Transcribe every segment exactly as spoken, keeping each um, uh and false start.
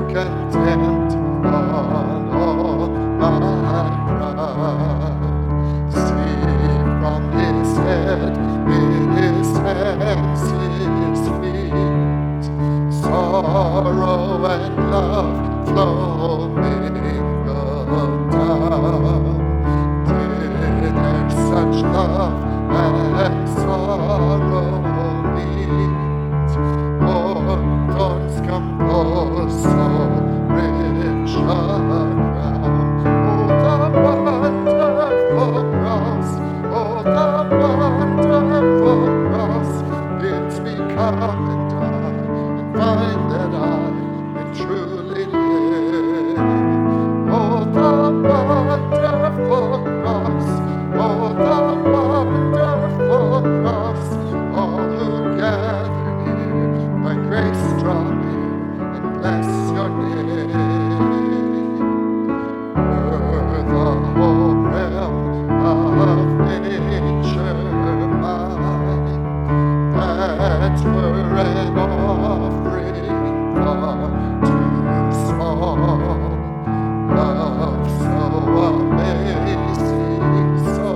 content on all my pride. See from his head, his hands, his feet, sorrow and love flow mingled down. Did there such love and sorrow meet? Or thorns compose so rich a crown? Oh, the wonderful cross! Oh, the wonderful cross! Bids me come and die and find that I may truly live. Oh, the wonderful cross! Oh, the wonderful cross! All who gather here by grace draw near and bless your name. O'er the whole realm of nature mine, that were an offering far too small. Love so amazing, so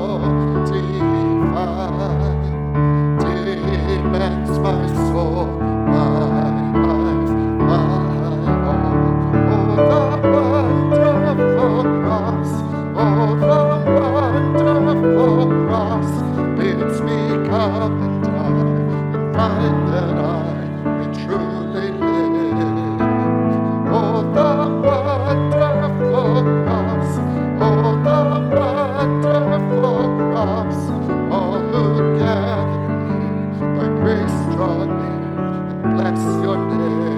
divine, demands my soul, my life, my all. Oh, the wonderful cross! Oh, the wonderful cross bids me come and die and find that I may truly live. Oh, the wonderful cross! Oh, the wonderful cross! All who gather here by grace draw near and bless your name.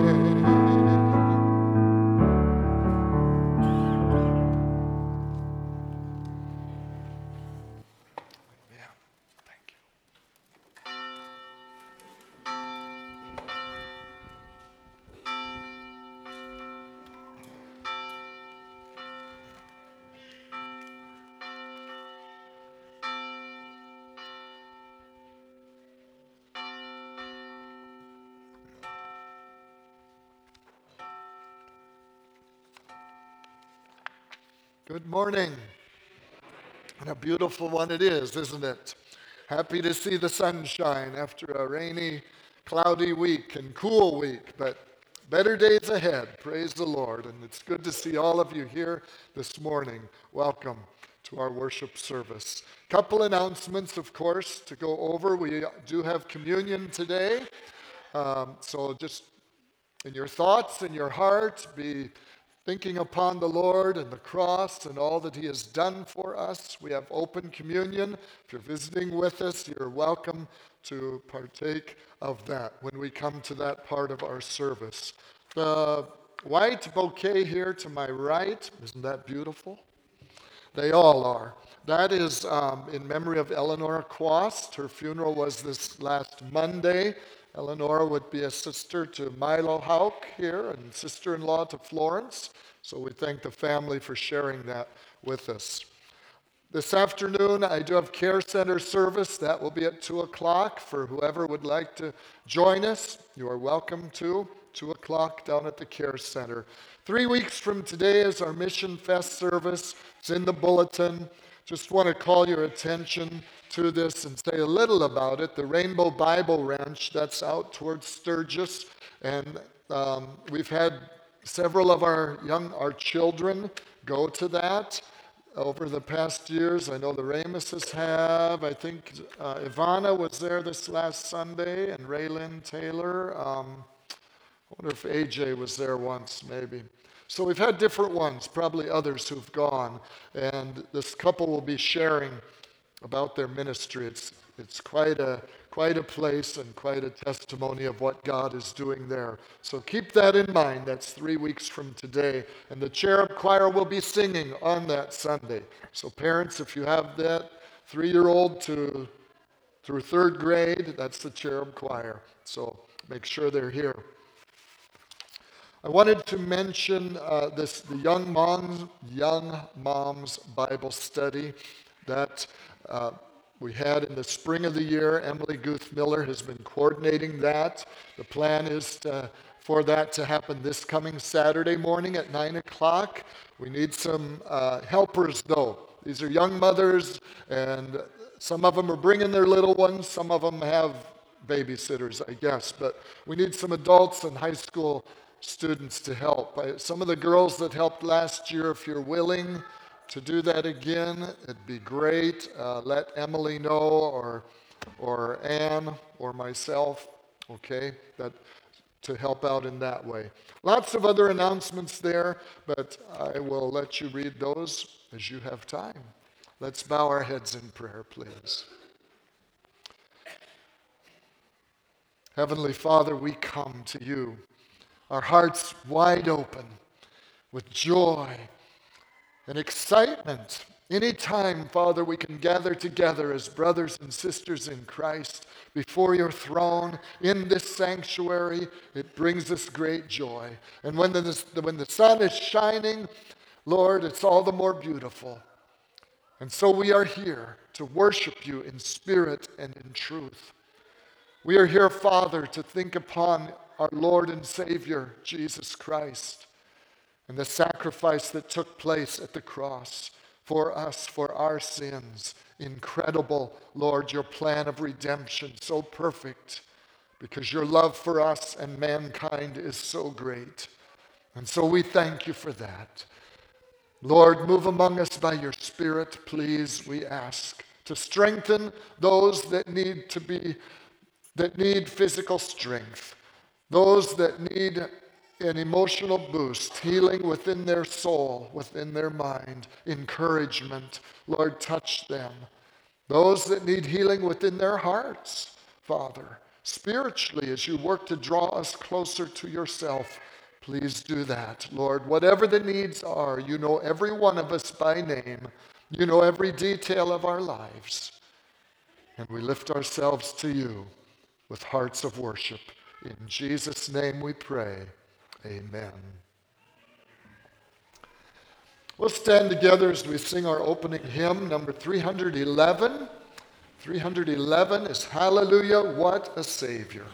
Yeah, thank you. Good morning. And a beautiful one it is, isn't it? Happy to see the sunshine after a rainy, cloudy week and cool week, but better days ahead. Praise the Lord. And it's good to see all of you here this morning. Welcome to our worship service. Couple announcements, of course, to go over. We do have communion today. Um, so just in your thoughts, in your heart, be thinking upon the Lord and the cross and all that he has done for us. We have open communion. If you're visiting with us, you're welcome to partake of that when we come to that part of our service. The white bouquet here to my right, isn't that beautiful? They all are. That is um, in memory of Eleanor Quast. Her funeral was this last Monday. Eleanor would be a sister to Milo Hauk here and sister-in-law to Florence. So we thank the family for sharing that with us. This afternoon, I do have Care Center service. That will be at two o'clock for whoever would like to join us. You are welcome to. two o'clock down at the Care Center. Three weeks from today is our Mission Fest service. It's in the bulletin. Just want to call your attention to this and say a little about it. The Rainbow Bible Ranch, that's out towards Sturgis. And um, we've had several of our young, our children go to that over the past years. I know the Ramuses have. I think uh, Ivana was there this last Sunday, and Raylyn Taylor. Um, I wonder if A J was there once, maybe. So we've had different ones, probably others who've gone. And this couple will be sharing about their ministry. It's it's quite a quite a place and quite a testimony of what God is doing there. So keep that in mind. That's three weeks from today. And the Cherub Choir will be singing on that Sunday. So parents, if you have that three-year-old to through third grade, that's the Cherub Choir. So make sure they're here. I wanted to mention uh, this the Young Moms Young Moms Bible Study that uh, we had in the spring of the year. Emily Guth Miller has been coordinating that. The plan is to for that to happen this coming Saturday morning at nine o'clock. We need some uh, helpers, though. These are young mothers, and some of them are bringing their little ones. Some of them have babysitters, I guess. But we need some adults and high school students to help. I, some of the girls that helped last year, if you're willing to do that again, it'd be great. Uh, let Emily know, or or Anne, or myself, okay, that to help out in that way. Lots of other announcements there, but I will let you read those as you have time. Let's bow our heads in prayer, please. Heavenly Father, we come to you, our hearts wide open with joy and excitement. Anytime, Father, we can gather together as brothers and sisters in Christ before your throne in this sanctuary, it brings us great joy. And when the, when the sun is shining, Lord, it's all the more beautiful. And so we are here to worship you in spirit and in truth. We are here, Father, to think upon our Lord and Savior, Jesus Christ, and the sacrifice that took place at the cross for us, for our sins. Incredible, Lord, your plan of redemption, so perfect, because your love for us and mankind is so great. And so we thank you for that. Lord, move among us by your Spirit, please, we ask, to strengthen those that need to be, that need physical strength, those that need an emotional boost, healing within their soul, within their mind, encouragement. Lord, touch them. Those that need healing within their hearts, Father, spiritually, as you work to draw us closer to yourself, please do that, Lord. Whatever the needs are, you know every one of us by name. You know every detail of our lives. And we lift ourselves to you with hearts of worship. In Jesus' name we pray. Amen. We'll stand together as we sing our opening hymn, number three hundred eleven. three hundred eleven is Hallelujah, What a Savior.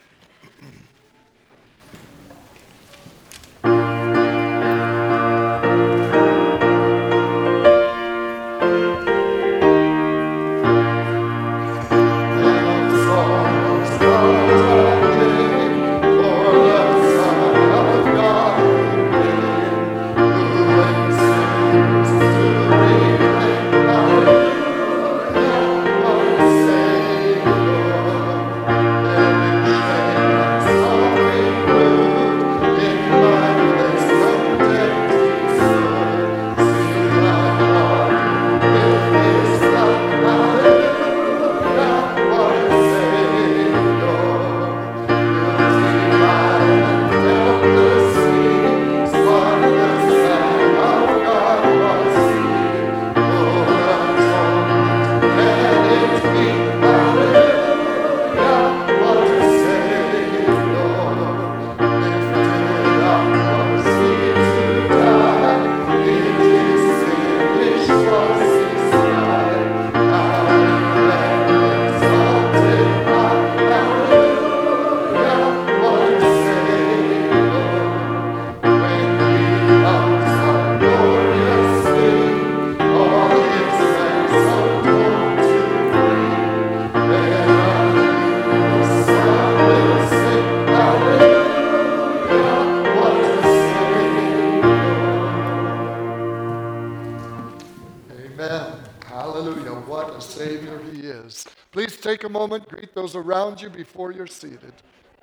Take a moment, greet those around you before you're seated.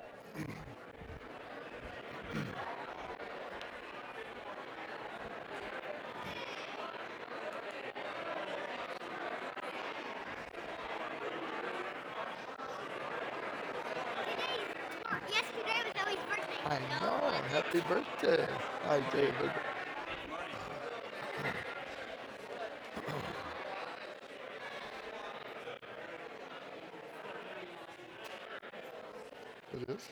Yesterday was Zoe's birthday. I know, happy birthday. Hi, David. It is?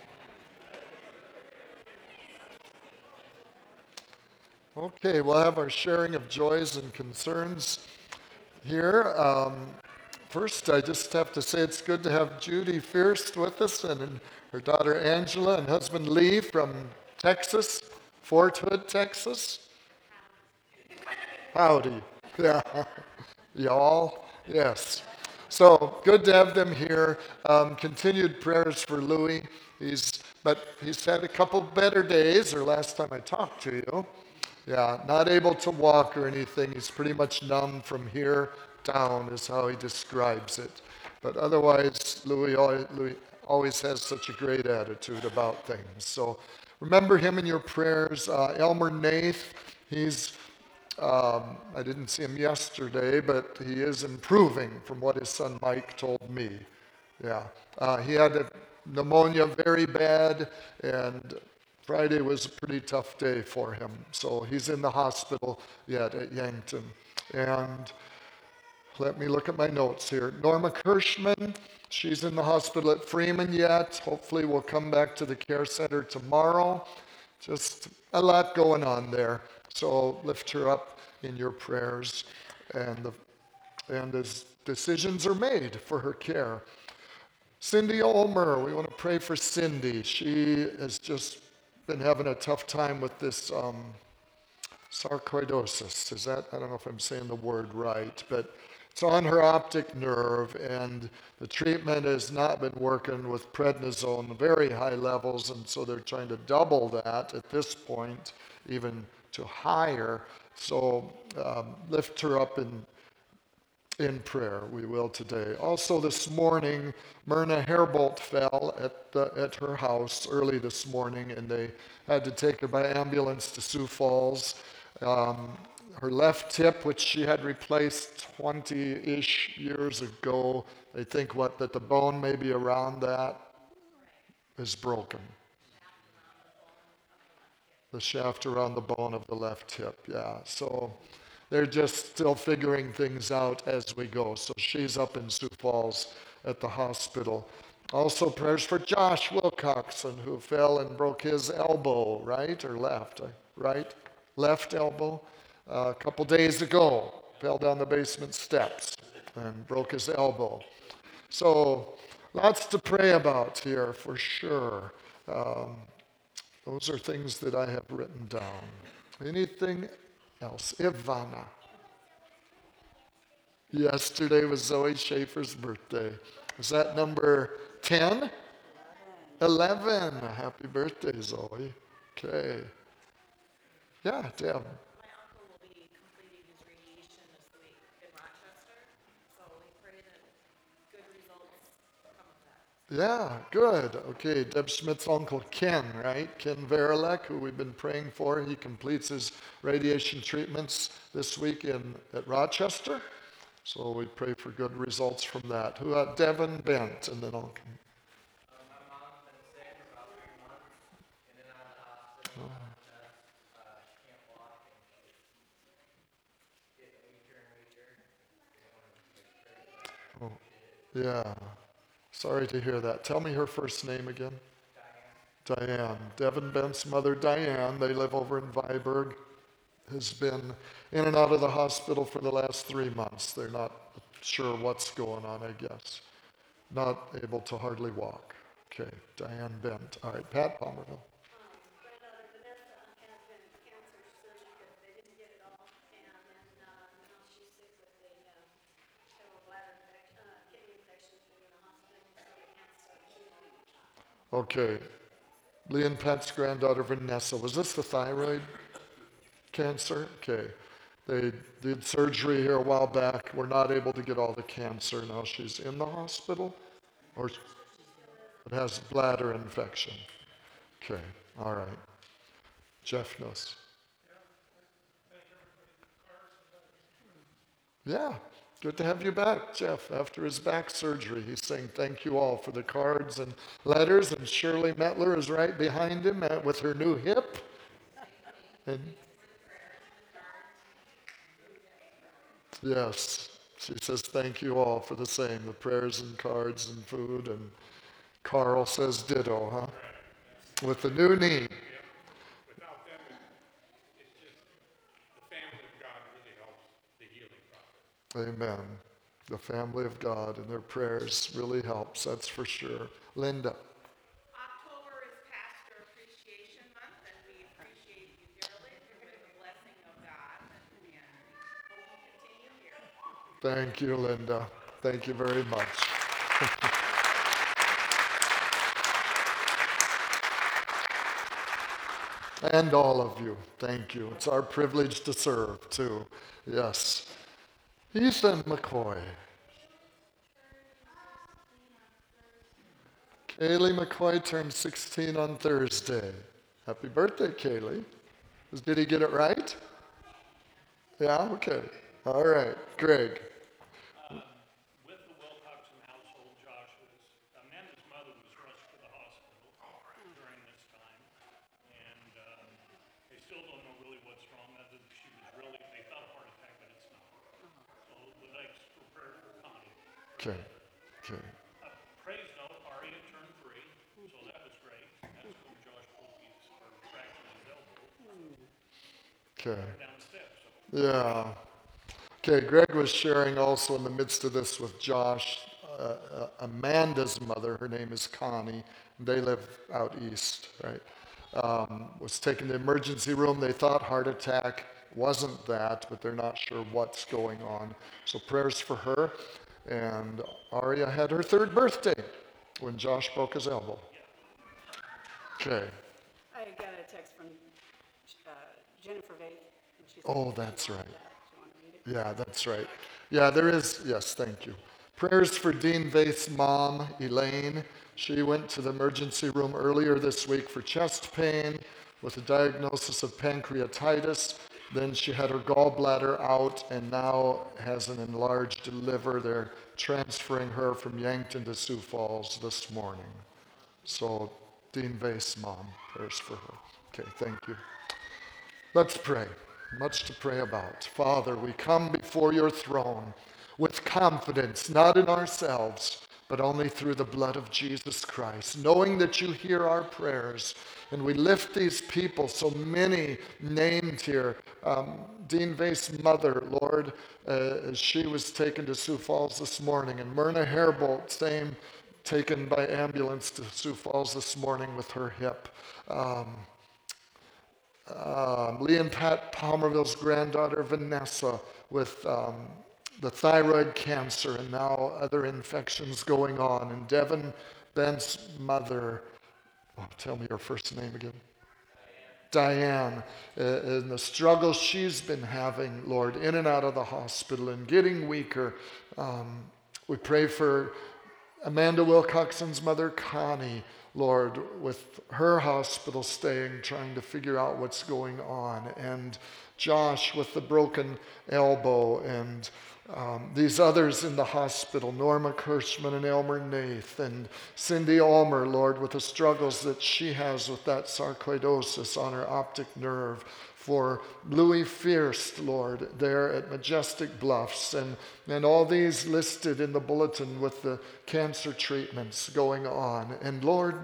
Okay, we'll have our sharing of joys and concerns here. Um, First, I just have to say it's good to have Judy Fierst with us and, and her daughter Angela and husband Lee from Texas, Fort Hood, Texas. Howdy. Yeah. Y'all. Yes. So good to have them here. Um, continued prayers for Louis. He's, but he's had a couple better days, or last time I talked to you. Yeah, not able to walk or anything. He's pretty much numb from here down, is how he describes it. But otherwise, Louis always, Louis always has such a great attitude about things. So remember him in your prayers. Uh, Elmer Nath, he's, um, I didn't see him yesterday, but he is improving from what his son Mike told me. Yeah, uh, he had a pneumonia very bad, and Friday was a pretty tough day for him. So he's in the hospital yet at Yankton. And let me look at my notes here. Norma Kirschman, she's in the hospital at Freeman yet. Hopefully we'll come back to the care center tomorrow. Just a lot going on there. So lift her up in your prayers. And, the, and as decisions are made for her care. Cindy Ulmer, we want to pray for Cindy. She has just been having a tough time with this um, sarcoidosis. Is that, I don't know if I'm saying the word right, but it's on her optic nerve, and the treatment has not been working with prednisone, very high levels, and so they're trying to double that at this point, even to higher. So um, lift her up in in prayer, we will today. Also this morning, Myrna Hairbolt fell at, the, at her house early this morning, and they had to take her by ambulance to Sioux Falls. Um, her left hip, which she had replaced twenty-ish years ago, they think what, that the bone maybe around that is broken. The shaft around the bone of the left hip, yeah. So they're just still figuring things out as we go. So she's up in Sioux Falls at the hospital. Also prayers for Josh Wilcoxon, who fell and broke his elbow, right? Or left, right? Left elbow. Uh, a couple days ago, fell down the basement steps and broke his elbow. So lots to pray about here for sure. Um, those are things that I have written down. Anything else? Ivana. Yesterday was Zoe Schaefer's birthday. Is that number ten? eleven. Happy birthday, Zoe. Okay. Yeah, Deb. My uncle will be completing his radiation this week in Rochester, so we pray that good results come of that. Yeah, good. Okay, Deb Schmidt's uncle Ken, right? Ken Verilek, who we've been praying for. He completes his radiation treatments this week in at Rochester. So we pray for good results from that. Who uh, Devin Bent, and then I'll come. Uh, my mom's been sick for about three months, in and out of the hospital. Uh, uh, she can't walk, and she's getting weaker and weaker. Oh, yeah. Sorry to hear that. Tell me her first name again. Diane. Diane. Devin Bent's mother, Diane, they live over in Viborg, has been in and out of the hospital for the last three months. They're not sure what's going on, I guess. Not able to hardly walk. Okay, Diane Bent. All right, Pat Palmerville. Granddaughter Vanessa has been cancer surgery, but they didn't get it all, and then uh, now she's sick with a uh, several bladder infection, uh, kidney infections, being in the hospital, so they can't start treatment. Okay. Lee and Pat's granddaughter Vanessa. Was this the thyroid cancer? Okay. They did surgery here a while back. We're not able to get all the cancer. Now she's in the hospital? Or it has bladder infection. Okay. All right. Jeff knows. Yeah. Good to have you back, Jeff. After his back surgery, he's saying thank you all for the cards and letters, and Shirley Metler is right behind him uh, with her new hip. And yes, she says thank you all for the same, the prayers and cards and food, and Carl says ditto, huh? With the new knee. Without them, it- it's just the family of God really helps the healing process. Amen. the family of God, and their prayers really helps, that's for sure. Linda. October is Pastor Appreciation Month, and we appreciate you dearly. May the blessing of God and, and hope you continue here. Thank you, Linda. Thank you very much. And all of you, thank you. It's our privilege to serve, too. Yes. Ethan McCoy. Kaylee McCoy turned sixteen on Thursday. Happy birthday, Kaylee. Did he get it right? Yeah? Okay. All right. Greg. Um, with the Wilcoxon household, Josh was, Amanda's mother was rushed to the hospital during this time. And um, they still don't know really what's wrong, other than she was really, they thought a heart attack, but it's not. So would like for prayer for Connie. Okay. Okay. Uh, praise note, Aria turned three, so that was great. That's when Josh broke his, or fractured his elbow Okay. down the steps. So Yeah. Okay, Greg was sharing also in the midst of this with Josh. Uh, uh, Amanda's mother, her name is Connie, they live out east, right? Um, was taken to the emergency room. They thought heart attack, wasn't that, but they're not sure what's going on. So prayers for her. And Aria had her third birthday when Josh broke his elbow. Okay. I got a text from uh, Jennifer Vaith. and she said Oh, she that's wanted right. that. She wanted to read it. Yeah, that's right. Yeah, there is, yes, thank you. Prayers for Dean Vaith's mom, Elaine. She went to the emergency room earlier this week for chest pain with a diagnosis of pancreatitis. Then she had her gallbladder out and now has an enlarged liver. They're transferring her from Yankton to Sioux Falls this morning. So, Dean Vaith's mom, prayers for her. Okay, thank you. Let's pray. Much to pray about. Father, we come before your throne with confidence, not in ourselves, but only through the blood of Jesus Christ, knowing that you hear our prayers. And we lift these people, so many named here. Um, Dean Vaith's mother, Lord, uh, as she was taken to Sioux Falls this morning, and Myrna Hairbolt, same, taken by ambulance to Sioux Falls this morning with her hip. Um, Um, Lee and Pat Palmerville's granddaughter, Vanessa, with um, the thyroid cancer and now other infections going on. And Devin Bent's mother, oh, tell me her first name again. Diane, uh, and the struggle she's been having, Lord, in and out of the hospital and getting weaker. Um, we pray for Amanda Wilcoxon's mother, Connie, Lord, with her hospital staying, trying to figure out what's going on, and Josh with the broken elbow, and um, these others in the hospital, Norma Kirschman and Elmer Nath, and Cindy Ulmer, Lord, with the struggles that she has with that sarcoidosis on her optic nerve, for Louis Fierst, Lord, there at Majestic Bluffs, and, and all these listed in the bulletin with the cancer treatments going on. And Lord,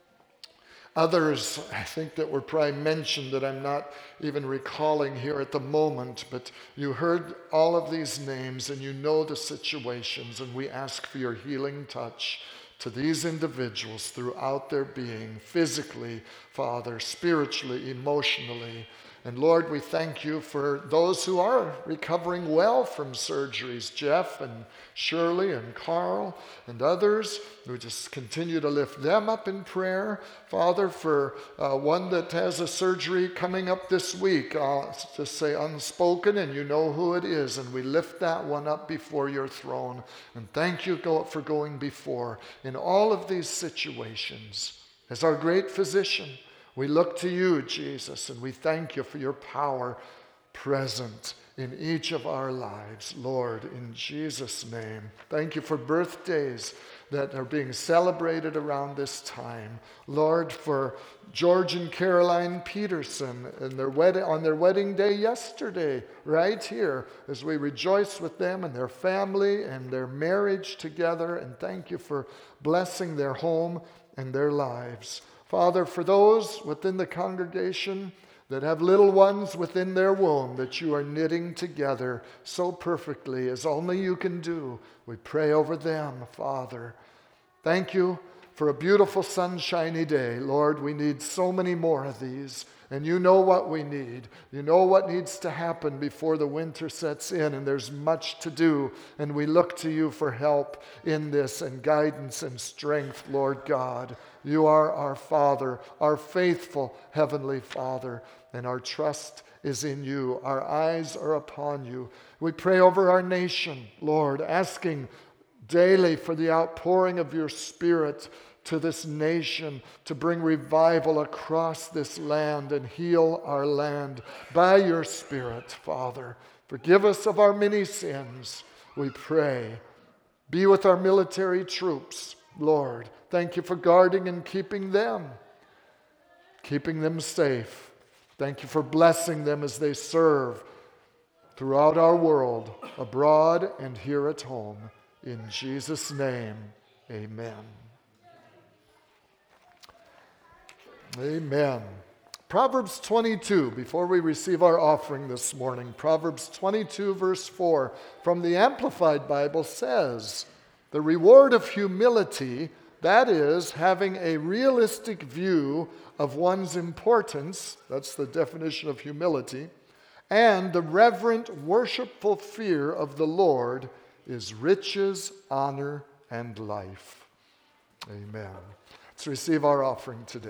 others, I think that were probably mentioned that I'm not even recalling here at the moment, but you heard all of these names and you know the situations, and we ask for your healing touch to these individuals throughout their being, physically, Father, spiritually, emotionally. And Lord, we thank you for those who are recovering well from surgeries, Jeff and Shirley and Carl and others. We just continue to lift them up in prayer. Father, for uh, one that has a surgery coming up this week, I'll just say unspoken, and you know who it is, and we lift that one up before your throne. And thank you for going before in all of these situations as our great physician. We look to you, Jesus, and we thank you for your power present in each of our lives, Lord, in Jesus' name. Thank you for birthdays that are being celebrated around this time. Lord, for George and Caroline Peterson and their wed- on their wedding day yesterday, right here, as we rejoice with them and their family and their marriage together, and thank you for blessing their home and their lives. Father, for those within the congregation that have little ones within their womb that you are knitting together so perfectly as only you can do. We pray over them, Father. Thank you for a beautiful sunshiny day. Lord, we need so many more of these. And you know what we need. You know what needs to happen before the winter sets in, and there's much to do. And we look to you for help in this and guidance and strength, Lord God. You are our Father, our faithful Heavenly Father, and our trust is in you. Our eyes are upon you. We pray over our nation, Lord, asking daily for the outpouring of your Spirit to this nation, to bring revival across this land and heal our land by your Spirit, Father. Forgive us of our many sins, we pray. Be with our military troops, Lord. Thank you for guarding and keeping them, keeping them safe. Thank you for blessing them as they serve throughout our world, abroad and here at home. In Jesus' name, amen. Amen. Proverbs twenty-two, before we receive our offering this morning, Proverbs twenty-two, verse four, from the Amplified Bible says, the reward of humility, that is, having a realistic view of one's importance, that's the definition of humility, and the reverent, worshipful fear of the Lord is riches, honor, and life. Amen. Let's receive our offering today.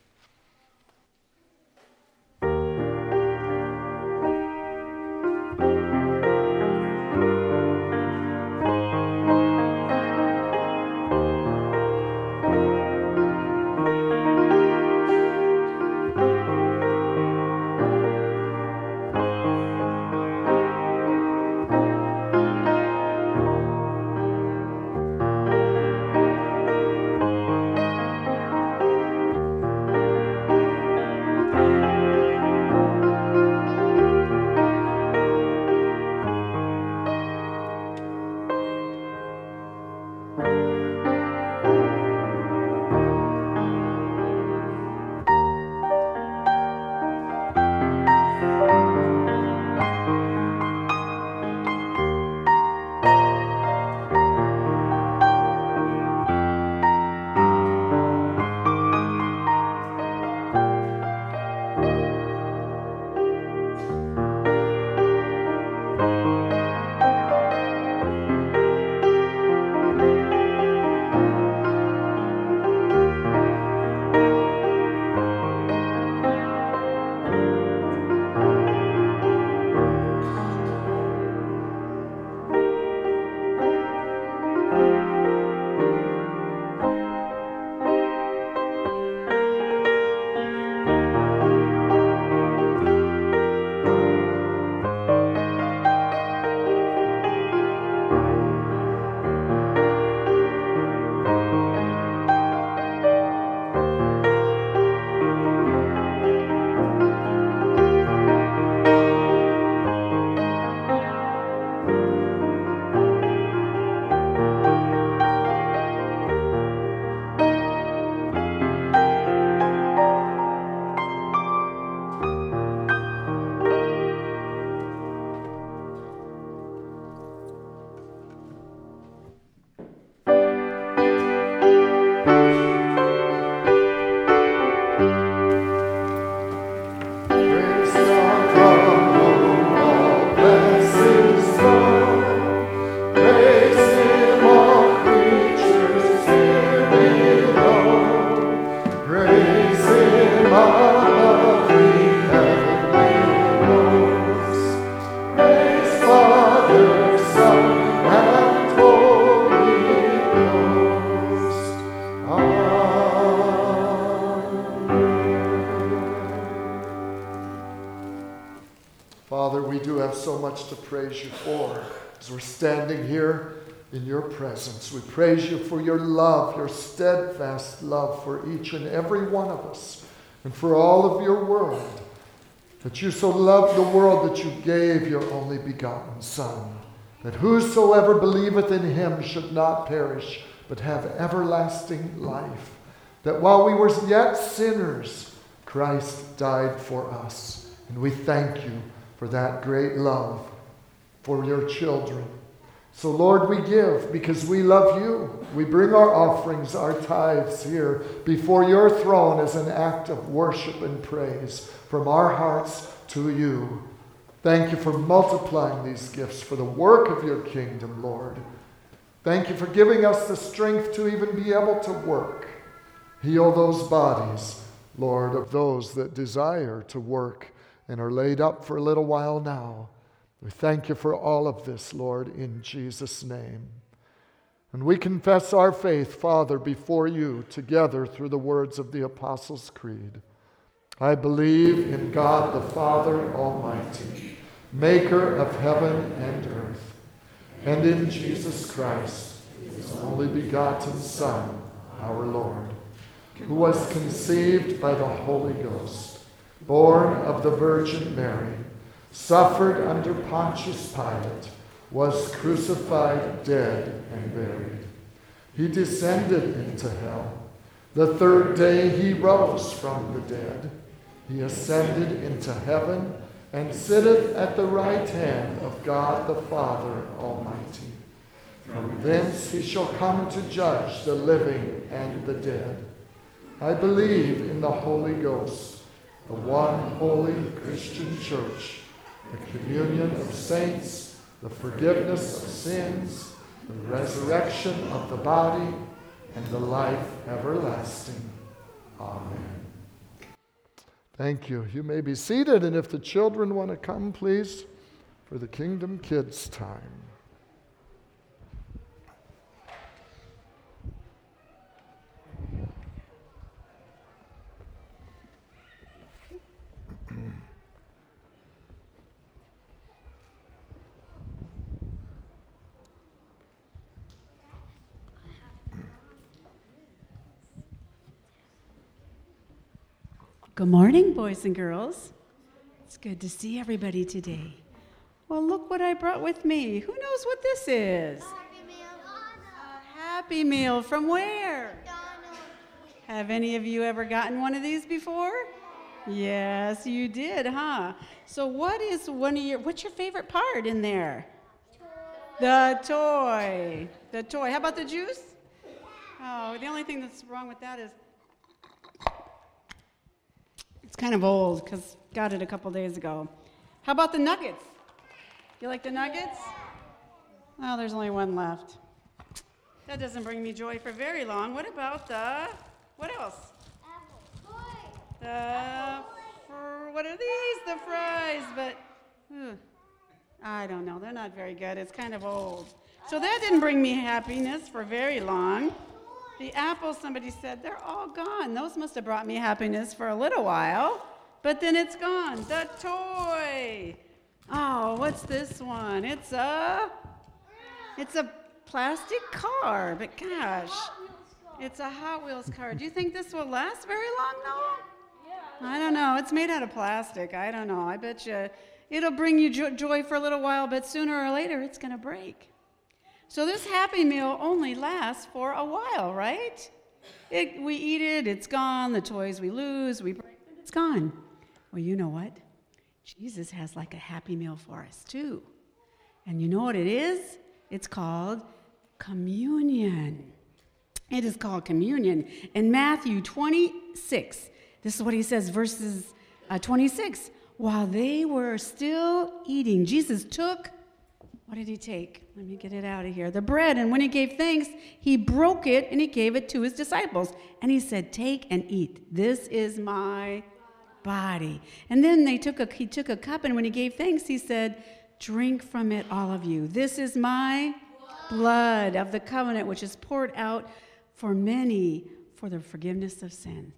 Father, we do have so much to praise you for as we're standing here in your presence. We praise you for your love, your steadfast love for each and every one of us and for all of your world. That you so loved the world that you gave your only begotten Son, that whosoever believeth in him should not perish, but have everlasting life. That while we were yet sinners, Christ died for us, and we thank you for that great love for your children. So, Lord, we give because we love you. We bring our offerings, our tithes here before your throne as an act of worship and praise from our hearts to you. Thank you for multiplying these gifts for the work of your kingdom, Lord. Thank you for giving us the strength to even be able to work. Heal those bodies, Lord, of those that desire to work and are laid up for a little while now. We thank you for all of this, Lord, in Jesus' name. And we confess our faith, Father, before you together through the words of the Apostles' Creed. I believe in God the Father Almighty, maker of heaven and earth, and in Jesus Christ, his only begotten Son, our Lord, who was conceived by the Holy Ghost, born of the Virgin Mary, suffered under Pontius Pilate, was crucified, dead, and buried. He descended into hell. The third day he rose from the dead. He ascended into heaven and sitteth at the right hand of God the Father Almighty. From thence he shall come to judge the living and the dead. I believe in the Holy Ghost, the one holy Christian church, the communion of saints, the forgiveness of sins, the resurrection of the body, and the life everlasting. Amen. Thank you. You may be seated, and if the children want to come, please, for the Kingdom Kids time. Good morning, boys and girls. It's good to see everybody today. Well, look what I brought with me. Who knows what this is? Happy Meal. A Happy Meal from where? McDonald's. Have any of you ever gotten one of these before? Yes, you did, huh? So what is one of your, what's your favorite part in there? The toy. The toy. How about the juice? Oh, the only thing that's wrong with that is it's kind of old because got it a couple days ago. How about the nuggets? You like the nuggets? Oh, there's only one left. That doesn't bring me joy for very long. What about the, what else? Apple. The, fr- what are these? The fries, but ugh, I don't know. They're not very good. It's kind of old. So that didn't bring me happiness for very long. The apples, somebody said, they're all gone. Those must have brought me happiness for a little while, but then it's gone. The toy. Oh, what's this one? It's a, it's a plastic car, but gosh, it's a Hot Wheels car. Do you think this will last very long, though? I don't know. It's made out of plastic. I don't know. I bet you it'll bring you jo- joy for a little while, but sooner or later it's going to break. So this Happy Meal only lasts for a while, right? It, we eat it, it's gone. The toys we lose, we break it, it's gone. Well, you know what? Jesus has like a Happy Meal for us too. And you know what it is? It's called communion. It is called communion. In Matthew twenty-six, this is what he says, verses uh, twenty-six. While they were still eating, Jesus took, what did he take? Let me get it out of here. The bread, and when he gave thanks, he broke it and he gave it to his disciples. And he said, take and eat. This is my body. And then they took a, he took a cup, and when he gave thanks, he said, drink from it, all of you. This is my blood of the covenant, which is poured out for many for the forgiveness of sin.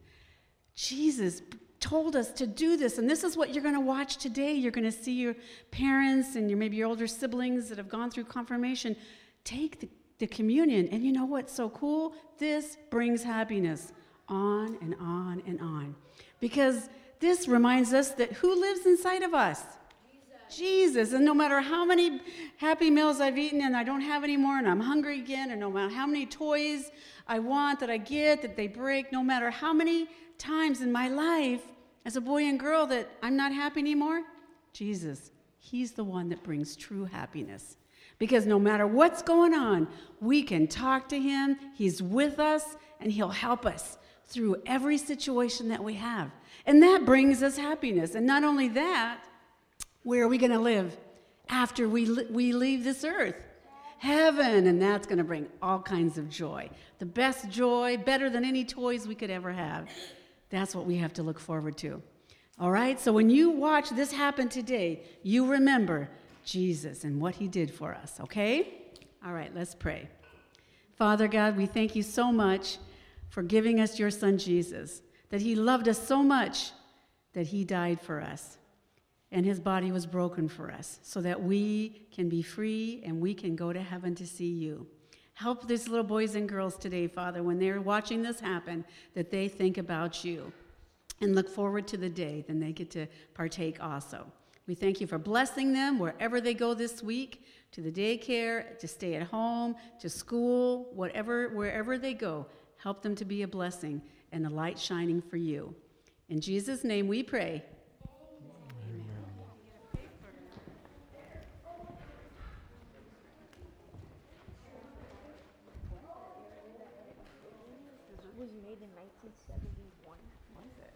Jesus told us to do this, and this is what you're going to watch today. You're going to see your parents and your maybe your older siblings that have gone through confirmation take the, the communion, and you know what's so cool? This brings happiness on and on and on, because this reminds us that who lives inside of us? Jesus. Jesus. And no matter how many Happy Meals I've eaten and I don't have any more and I'm hungry again, and no matter how many toys I want that I get that they break, no matter how many times in my life as a boy and girl that I'm not happy anymore? Jesus, he's the one that brings true happiness. Because no matter what's going on, we can talk to him, he's with us, and he'll help us through every situation that we have. And that brings us happiness. And not only that, where are we going to live after we, li- we leave this earth? Heaven, and that's going to bring all kinds of joy. The best joy, better than any toys we could ever have. That's what we have to look forward to. All right, so when you watch this happen today, you remember Jesus and what he did for us, okay? All right, let's pray. Father God, we thank you so much for giving us your son Jesus, that he loved us so much that he died for us, and his body was broken for us so that we can be free and we can go to heaven to see you. Help these little boys and girls today, Father, when they're watching this happen, that they think about you and look forward to the day then they get to partake also. We thank you for blessing them wherever they go this week, to the daycare, to stay at home, to school, whatever, wherever they go. Help them to be a blessing and a light shining for you. In Jesus' name we pray. Was made in nineteen seventy-one. Was it?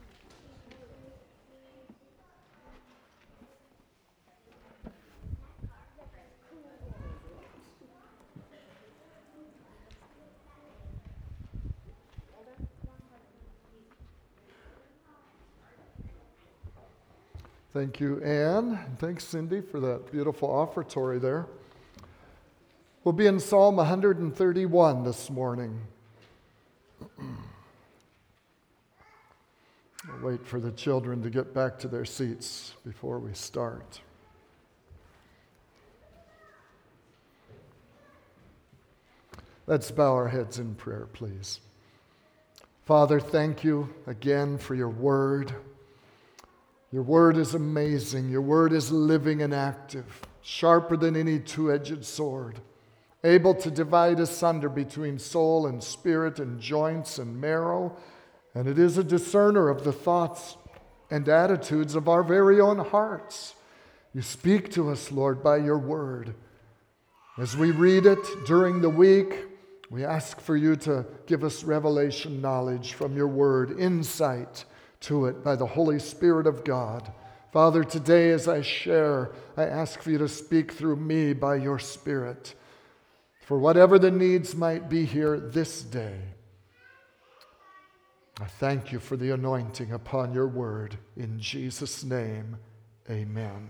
Thank you, Anne. And thanks, Cindy, for that beautiful offertory there. We'll be in Psalm one thirty-one this morning. I'll wait for the children to get back to their seats before we start. Let's bow our heads in prayer, please. Father, thank you again for your word. Your word is amazing. Your word is living and active, sharper than any two-edged sword, able to divide asunder between soul and spirit and joints and marrow, and it is a discerner of the thoughts and attitudes of our very own hearts. You speak to us, Lord, by your word. As we read it during the week, we ask for you to give us revelation knowledge from your word, insight to it by the Holy Spirit of God. Father, today as I share, I ask for you to speak through me by your Spirit for whatever the needs might be here this day. I thank you for the anointing upon your word. In Jesus' name, amen.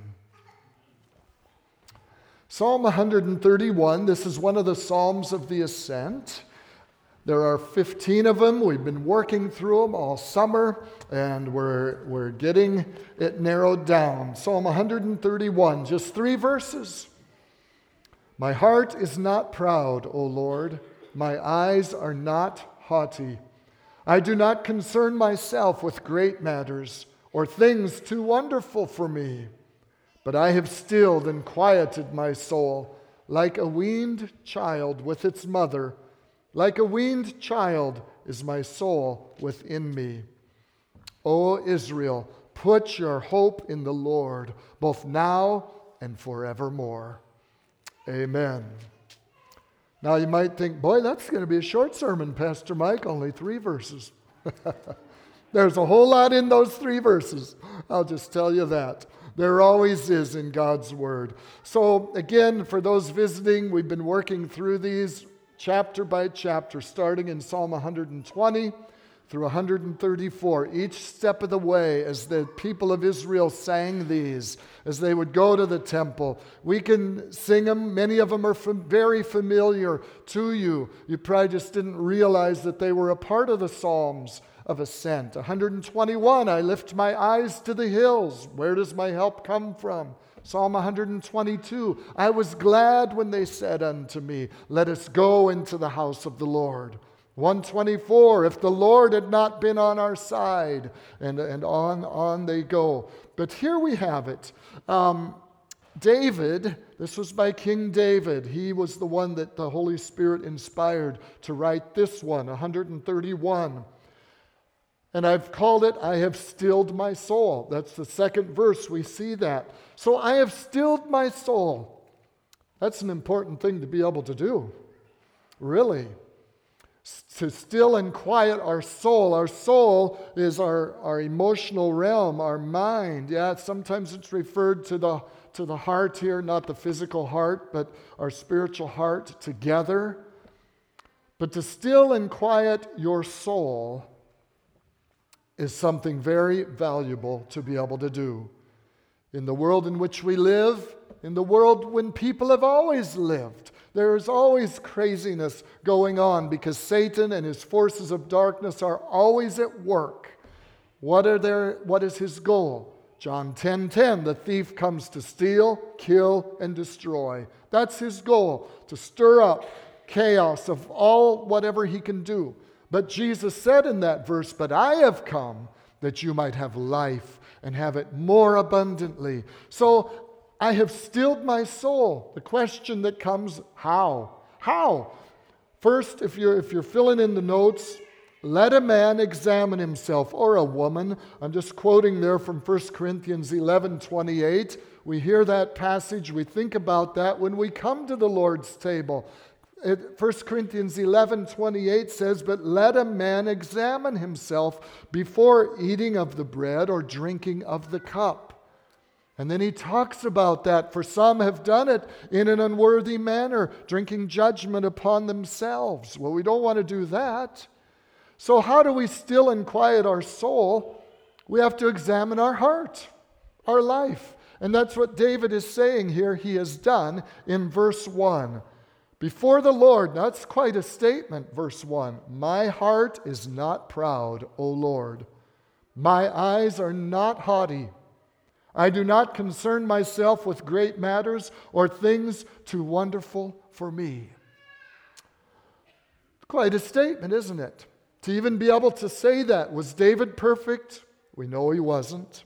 Psalm one thirty-one, this is one of the Psalms of the Ascent. There are fifteen of them. We've been working through them all summer, and we're, we're getting it narrowed down. Psalm one thirty-one, just three verses. My heart is not proud, O Lord. My eyes are not haughty. I do not concern myself with great matters or things too wonderful for me, but I have stilled and quieted my soul like a weaned child with its mother. Like a weaned child is my soul within me. O Israel, put your hope in the Lord, both now and forevermore. Amen. Now you might think, boy, that's going to be a short sermon, Pastor Mike, only three verses. There's a whole lot in those three verses. I'll just tell you that. There always is in God's Word. So again, for those visiting, we've been working through these chapter by chapter, starting in Psalm one twenty through one thirty-four, each step of the way as the people of Israel sang these, as they would go to the temple. We can sing them. Many of them are fam- very familiar to you. You probably just didn't realize that they were a part of the Psalms of Ascent. one twenty-one, I lift my eyes to the hills. Where does my help come from? Psalm one twenty-two, I was glad when they said unto me, let us go into the house of the Lord. one twenty-four, if the Lord had not been on our side, and, and on, on they go. But here we have it. Um, David, this was by King David. He was the one that the Holy Spirit inspired to write this one, one thirty-one. And I've called it, I have stilled my soul. That's the second verse, we see that. So I have stilled my soul. That's an important thing to be able to do, really. S- to still and quiet our soul. Our soul is our, our emotional realm, our mind. Yeah, sometimes it's referred to the, to the heart here, not the physical heart, but our spiritual heart together. But to still and quiet your soul is something very valuable to be able to do. In the world in which we live, in the world when people have always lived, there is always craziness going on because Satan and his forces of darkness are always at work. What are their, what is his goal? John ten ten, the thief comes to steal, kill, and destroy. That's his goal, to stir up chaos of all whatever he can do. But Jesus said in that verse, but I have come that you might have life and have it more abundantly. So I have stilled my soul. The question that comes, how? How? First, if you're, if you're filling in the notes, let a man examine himself, or a woman. I'm just quoting there from First Corinthians eleven twenty-eight. We hear that passage, we think about that when we come to the Lord's table. First Corinthians eleven twenty-eight says, but let a man examine himself before eating of the bread or drinking of the cup. And then he talks about that. For some have done it in an unworthy manner, drinking judgment upon themselves. Well, we don't want to do that. So how do we still and quiet our soul? We have to examine our heart, our life. And that's what David is saying here he has done in verse one. Before the Lord, that's quite a statement, verse one. My heart is not proud, O Lord. My eyes are not haughty. I do not concern myself with great matters or things too wonderful for me. Quite a statement, isn't it? To even be able to say that. Was David perfect? We know he wasn't.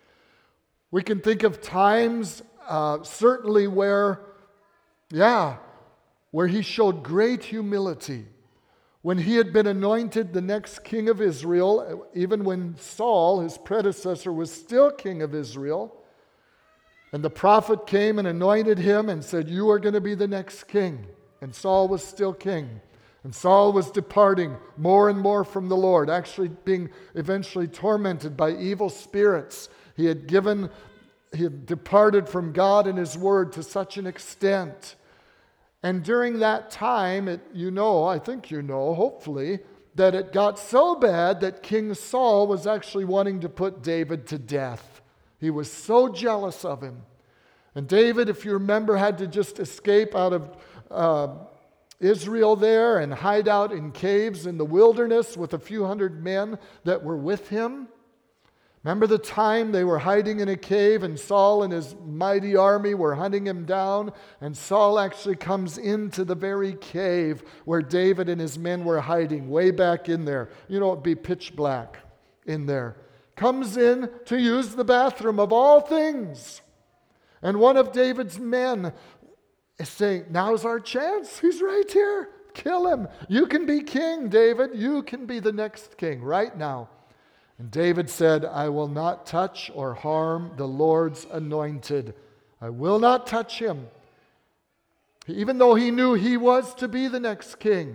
We can think of times, uh, certainly where, yeah, where he showed great humility. When he had been anointed the next king of Israel, even when Saul, his predecessor, was still king of Israel, and the prophet came and anointed him and said, you are going to be the next king. And Saul was still king. And Saul was departing more and more from the Lord, actually being eventually tormented by evil spirits. He had given, he had departed from God and his word to such an extent. And during that time, it, you know, I think you know, hopefully, that it got so bad that King Saul was actually wanting to put David to death. He was so jealous of him. And David, if you remember, had to just escape out of uh, Israel there and hide out in caves in the wilderness with a few hundred men that were with him. Remember the time they were hiding in a cave and Saul and his mighty army were hunting him down, and Saul actually comes into the very cave where David and his men were hiding, way back in there. You know, it'd be pitch black in there. Comes in to use the bathroom of all things. And one of David's men is saying, now's our chance. He's right here. Kill him. You can be king, David. You can be the next king right now. And David said, I will not touch or harm the Lord's anointed. I will not touch him. Even though he knew he was to be the next king.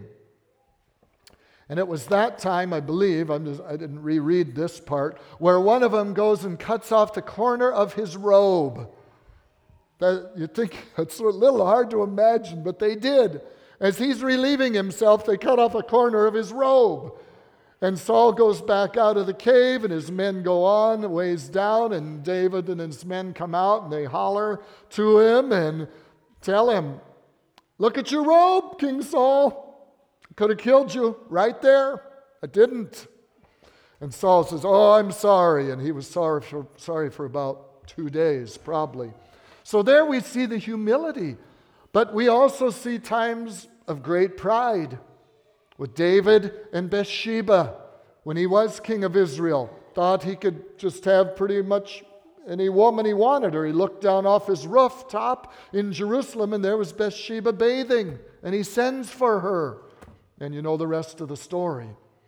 And it was that time, I believe, I'm just, I didn't reread this part, where one of them goes and cuts off the corner of his robe. That, you think it's a little hard to imagine, but they did. As he's relieving himself, they cut off a corner of his robe. And Saul goes back out of the cave, and his men go on, ways down, and David and his men come out, and they holler to him and tell him, look at your robe, King Saul. Could have killed you right there. I didn't. And Saul says, oh, I'm sorry. And he was sorry for, sorry for about two days, probably. So there we see the humility. But we also see times of great pride. With David and Bathsheba, when he was king of Israel, thought he could just have pretty much any woman he wanted, or he looked down off his rooftop in Jerusalem, and there was Bathsheba bathing, and he sends for her. And you know the rest of the story.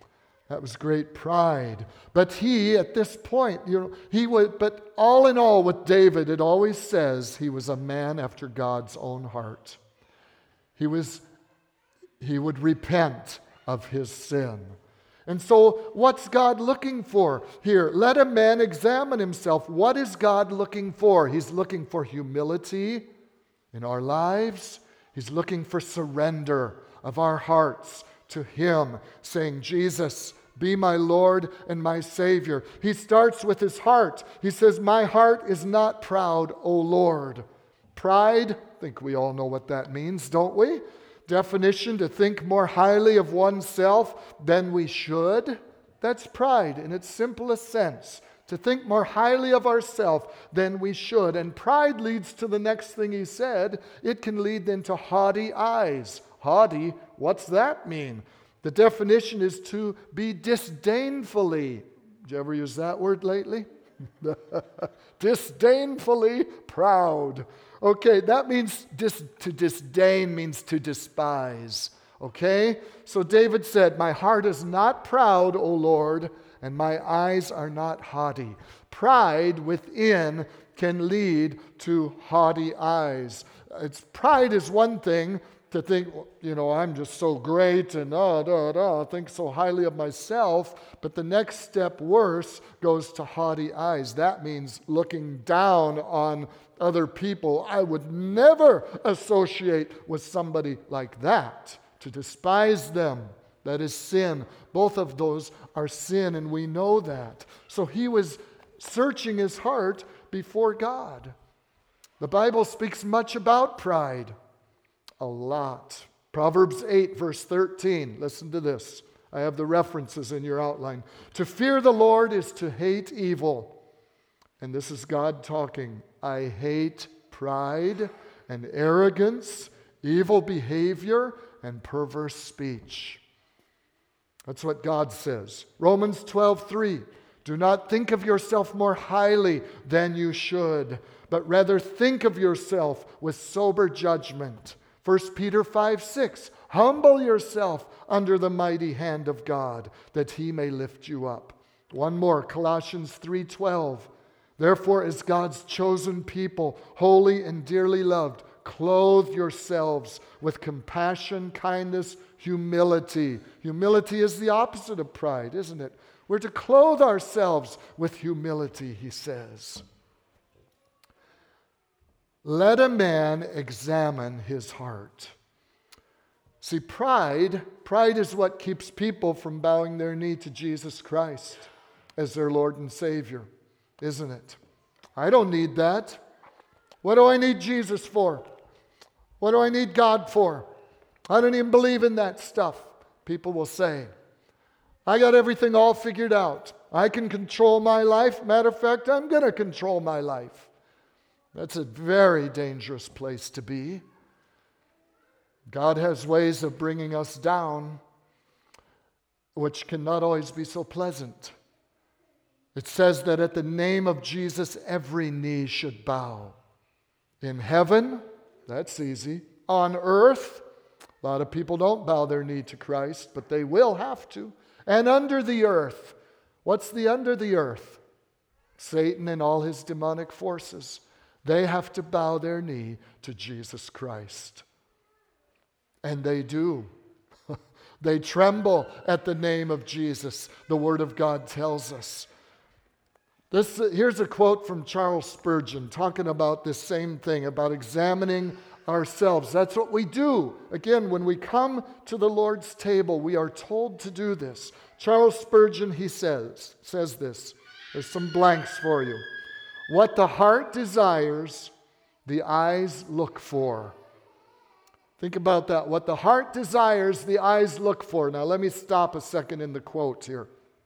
That was great pride. But he, at this point, you know, he would, but all in all with David, it always says he was a man after God's own heart. He was, he would repent of his sin. And so what's God looking for here? Let a man examine himself. What is God looking for? He's looking for humility in our lives. He's looking for surrender of our hearts to him, saying, Jesus, be my Lord and my Savior. He starts with his heart. He says, my heart is not proud, O Lord. Pride, I think we all know what that means, don't we? Definition, to think more highly of oneself than we should. That's pride in its simplest sense. To think more highly of ourselves than we should. And pride leads to the next thing he said. It can lead then to haughty eyes. Haughty, what's that mean? The definition is to be disdainfully. Did you ever use that word lately? Disdainfully proud. Okay, that means dis- to disdain means to despise. Okay? So David said, my heart is not proud, O Lord, and my eyes are not haughty. Pride within can lead to haughty eyes. It's, pride is one thing, to think, you know, I'm just so great and uh, da, da, think so highly of myself. But the next step worse goes to haughty eyes. That means looking down on other people. I would never associate with somebody like that. To despise them, that is sin. Both of those are sin, and we know that. So he was searching his heart before God. The Bible speaks much about pride. A lot. Proverbs eight, verse thirteen. Listen to this. I have the references in your outline. To fear the Lord is to hate evil. And this is God talking. I hate pride and arrogance, evil behavior, and perverse speech. That's what God says. Romans twelve, three. Do not think of yourself more highly than you should, but rather think of yourself with sober judgment. First Peter five, six. Humble yourself under the mighty hand of God, that he may lift you up. One more, Colossians three, twelve. Therefore, as God's chosen people, holy and dearly loved, clothe yourselves with compassion, kindness, humility. Humility is the opposite of pride, isn't it? We're to clothe ourselves with humility, he says. Let a man examine his heart. See, pride, pride is what keeps people from bowing their knee to Jesus Christ as their Lord and Savior, isn't it? I don't need that. What do I need Jesus for? What do I need God for? I don't even believe in that stuff, people will say. I got everything all figured out. I can control my life. Matter of fact, I'm going to control my life. That's a very dangerous place to be. God has ways of bringing us down, which can not always be so pleasant. It says that at the name of Jesus, every knee should bow. In heaven, that's easy. On earth, a lot of people don't bow their knee to Christ, but they will have to. And under the earth. What's the under the earth? Satan and all his demonic forces. They have to bow their knee to Jesus Christ. And they do. They tremble at the name of Jesus, the Word of God tells us. This, here's a quote from Charles Spurgeon talking about this same thing, about examining ourselves. That's what we do. Again, when we come to the Lord's table, we are told to do this. Charles Spurgeon, he says, says this. There's some blanks for you. What the heart desires, the eyes look for. Think about that. What the heart desires, the eyes look for. Now let me stop a second in the quote here.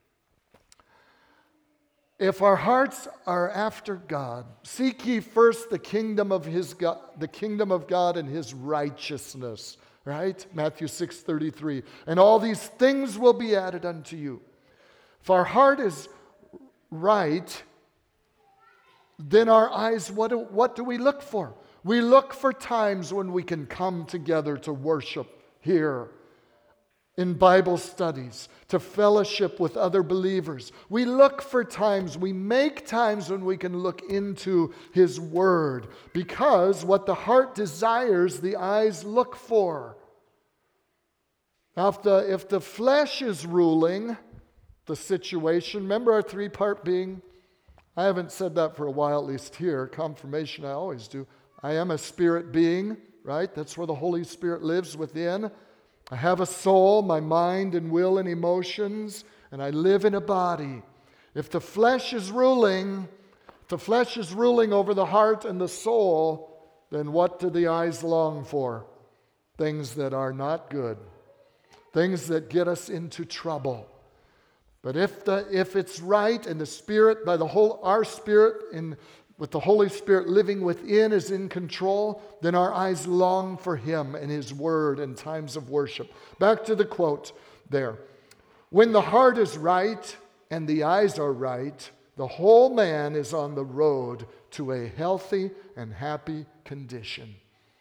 If our hearts are after God, seek ye first the kingdom of his God, the kingdom of God and his righteousness. Right? Matthew six thirty-three. And all these things will be added unto you. If our heart is right, then our eyes, what do, what do we look for? We look for times when we can come together to worship here. in Bible studies, to fellowship with other believers. We look for times, we make times when we can look into His Word, because what the heart desires, the eyes look for. Now, if the, if the flesh is ruling the situation, remember our three-part being? I haven't said that for a while, at least here. Confirmation, I always do. I am a spirit being, right? That's where the Holy Spirit lives within. I have a soul, my mind and will and emotions, and I live in a body. If the flesh is ruling, if the flesh is ruling over the heart and the soul, then what do the eyes long for? Things that are not good. Things that get us into trouble. But if the if it's right and the Spirit, by the whole our spirit in with the Holy Spirit living within is in control, then our eyes long for Him and His Word in times of worship. Back to the quote there. When the heart is right and the eyes are right, the whole man is on the road to a healthy and happy condition.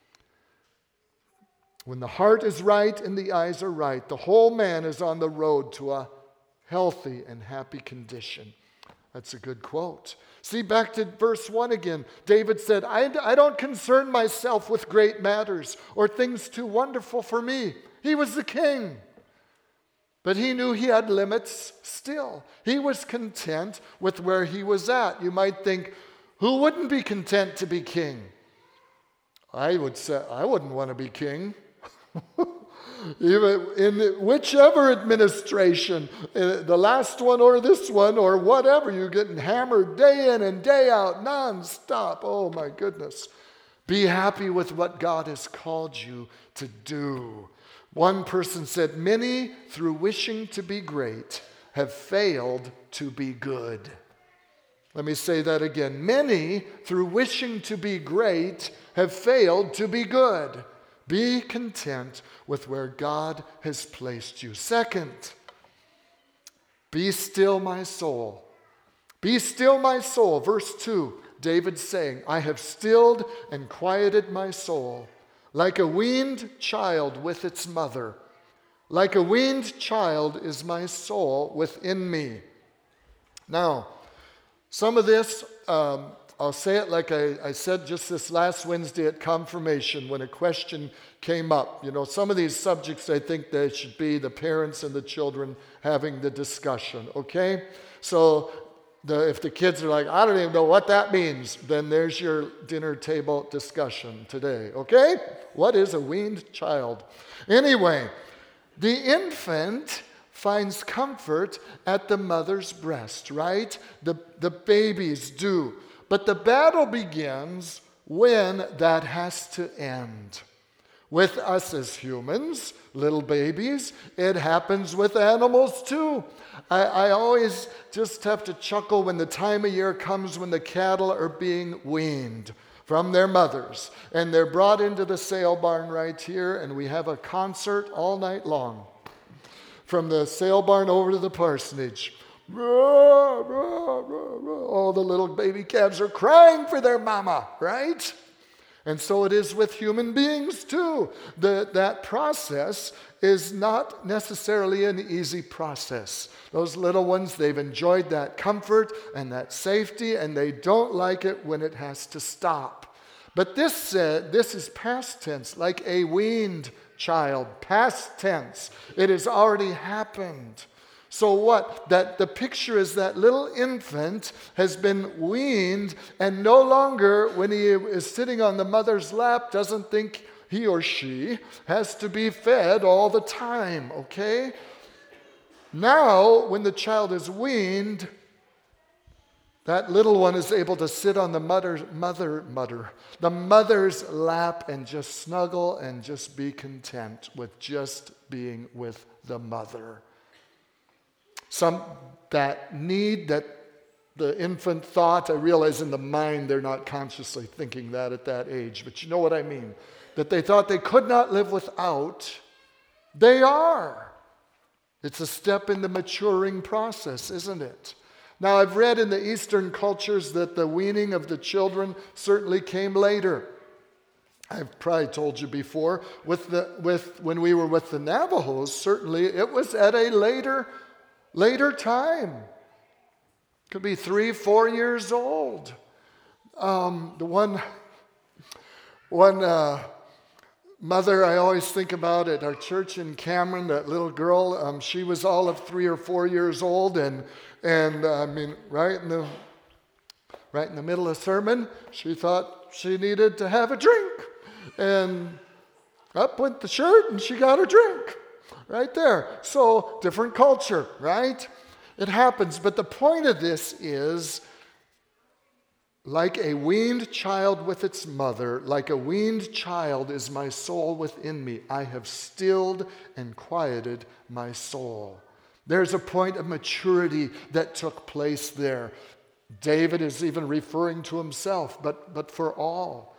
When the heart is right and the eyes are right, the whole man is on the road to a healthy and happy condition. That's a good quote. See, back to verse one again. David said, I, I don't concern myself with great matters or things too wonderful for me. He was the king. But he knew he had limits still. He was content with where he was at. You might think, who wouldn't be content to be king? I would say, I wouldn't want to be king. Even in whichever administration, the last one or this one or whatever, you're getting hammered day in and day out, nonstop. Oh my goodness. Be happy with what God has called you to do. One person said, many, through wishing to be great, have failed to be good. Let me say that again. Many, through wishing to be great, have failed to be good. Be content with where God has placed you. Second, be still my soul. Be still my soul. Verse two, David saying, I have stilled and quieted my soul like a weaned child with its mother. Like a weaned child is my soul within me. Now, some of this, um, I'll say it like I, I said just this last Wednesday at confirmation when a question came up. You know, some of these subjects, I think they should be the parents and the children having the discussion, okay? So the, if the kids are like, I don't even know what that means, then there's your dinner table discussion today, okay? What is a weaned child? Anyway, the infant finds comfort at the mother's breast, right? The, the babies do. But the battle begins when that has to end. With us as humans, little babies, it happens with animals too. I, I always just have to chuckle when the time of year comes when the cattle are being weaned from their mothers. And they're brought into the sale barn right here, and we have a concert all night long. From the sale barn over to the parsonage. All the little baby calves are crying for their mama, right? And so it is with human beings too. The, that process is not necessarily an easy process. Those little ones, they've enjoyed that comfort and that safety, and they don't like it when it has to stop. But this, uh, this is past tense, like a weaned child, past tense. It has already happened. So what? That the picture is that little infant has been weaned and no longer, when he is sitting on the mother's lap, doesn't think he or she has to be fed all the time, okay? Now, when the child is weaned, that little one is able to sit on the mother, mother, mother, the mother's lap and just snuggle and just be content with just being with the mother. Some, that need that the infant thought, I realize in the mind they're not consciously thinking that at that age, but you know what I mean. That they thought they could not live without, they are. It's a step in the maturing process, isn't it? Now, I've read in the Eastern cultures that the weaning of the children certainly came later. I've probably told you before, with the, with, when we were with the Navajos, certainly it was at a later, later time. Could be three, four years old. Um, the one, one uh, mother I always think about at our church in Cameron, that little girl, um, she was all of three or four years old, and and uh, I mean, right in the right in the middle of sermon, she thought she needed to have a drink. And up went the shirt and she got her drink right there. So different culture, right? It happens. But the point of this is, like a weaned child with its mother, like a weaned child is my soul within me. I have stilled and quieted my soul. There's a point of maturity that took place there. David is even referring to himself, but, but for all.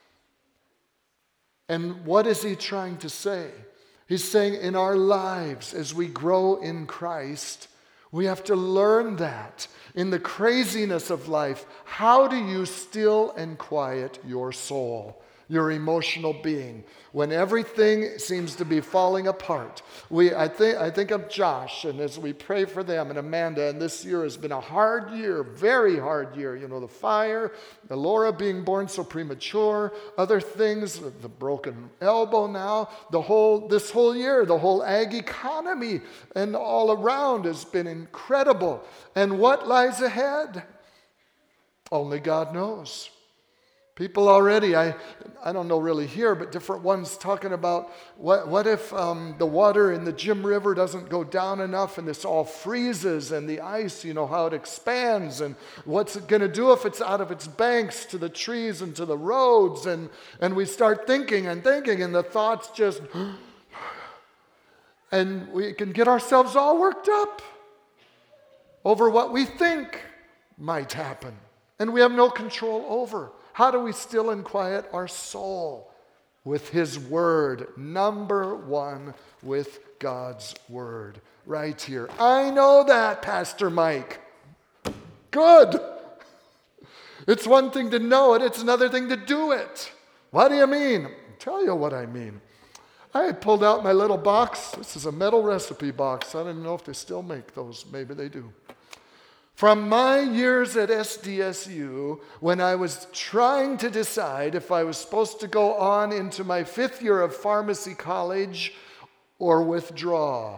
And what is he trying to say? He's saying in our lives, as we grow in Christ, we have to learn that. In the craziness of life, how do you still and quiet your soul, your emotional being, when everything seems to be falling apart? We, I think, I think of Josh, and as we pray for them, and Amanda, and this year has been a hard year, very hard year. You know, the fire, the Laura being born so premature, other things, the broken elbow now, the whole, this whole year, the whole ag economy and all around has been incredible. And what lies ahead? Only God knows. People already, I I don't know really here, but different ones talking about what what if um, the water in the Jim River doesn't go down enough and this all freezes and the ice, you know, how it expands, and what's it going to do if it's out of its banks to the trees and to the roads, and, and we start thinking and thinking and the thoughts just, and we can get ourselves all worked up over what we think might happen and we have no control over. How do we still and quiet our soul? With His Word. Number one, with God's Word. Right here. I know that, Pastor Mike. Good. It's one thing to know it, it's another thing to do it. What do you mean? I'll tell you what I mean. I had pulled out my little box. This is a metal recipe box. I don't know if they still make those. Maybe they do. From my years at S D S U, when I was trying to decide if I was supposed to go on into my fifth year of pharmacy college or withdraw.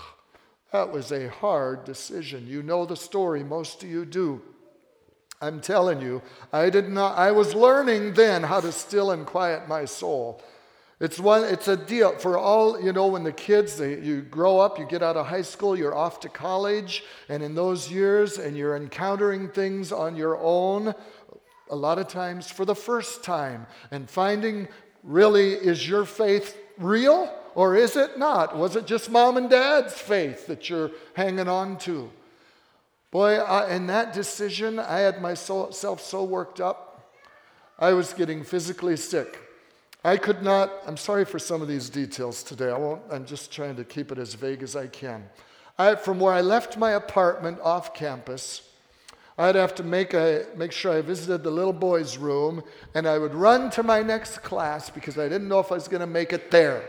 That was a hard decision. You know the story, most of you do. I'm telling you, I did not, I was learning then how to still and quiet my soul. It's one. It's a deal for all, you know, when the kids, they, you grow up, you get out of high school, you're off to college, and in those years, and you're encountering things on your own, a lot of times for the first time, and finding, really, is your faith real or is it not? Was it just mom and dad's faith that you're hanging on to? Boy, I, in that decision, I had myself so worked up, I was getting physically sick. I could not, I'm sorry for some of these details today. I won't, I'm just trying to keep it as vague as I can. I, from where I left my apartment off campus, I'd have to make, a, make sure I visited the little boy's room, and I would run to my next class because I didn't know if I was going to make it there.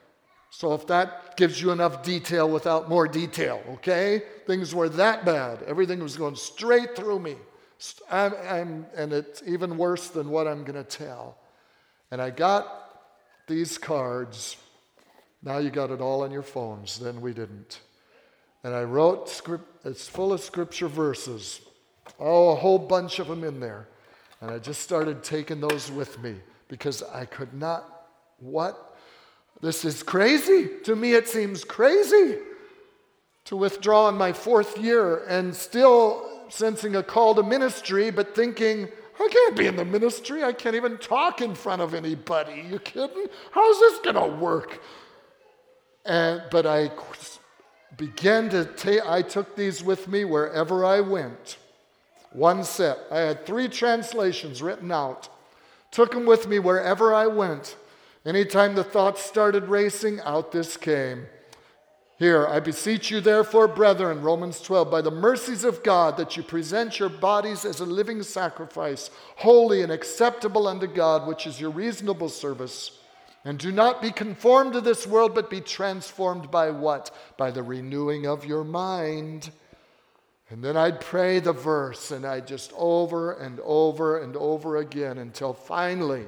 So if that gives you enough detail without more detail, okay? Things were that bad. Everything was going straight through me. I'm, I'm, and it's even worse than what I'm going to tell. And I got these cards. Now you got it all on your phones. Then we didn't. And I wrote, script, it's full of scripture verses. Oh, a whole bunch of them in there. And I just started taking those with me because I could not, what? This is crazy. To me it seems crazy to withdraw in my fourth year and still sensing a call to ministry, but thinking, I can't be in the ministry. I can't even talk in front of anybody. You kidding? How's this going to work? And but I began to take, I took these with me wherever I went. One set. I had three translations written out. Took them with me wherever I went. Anytime the thoughts started racing, out this came. Here, I beseech you, therefore, brethren, Romans twelve, by the mercies of God, that you present your bodies as a living sacrifice, holy and acceptable unto God, which is your reasonable service. And do not be conformed to this world, but be transformed by what? By the renewing of your mind. And then I'd pray the verse, and I'd just over and over and over again until finally,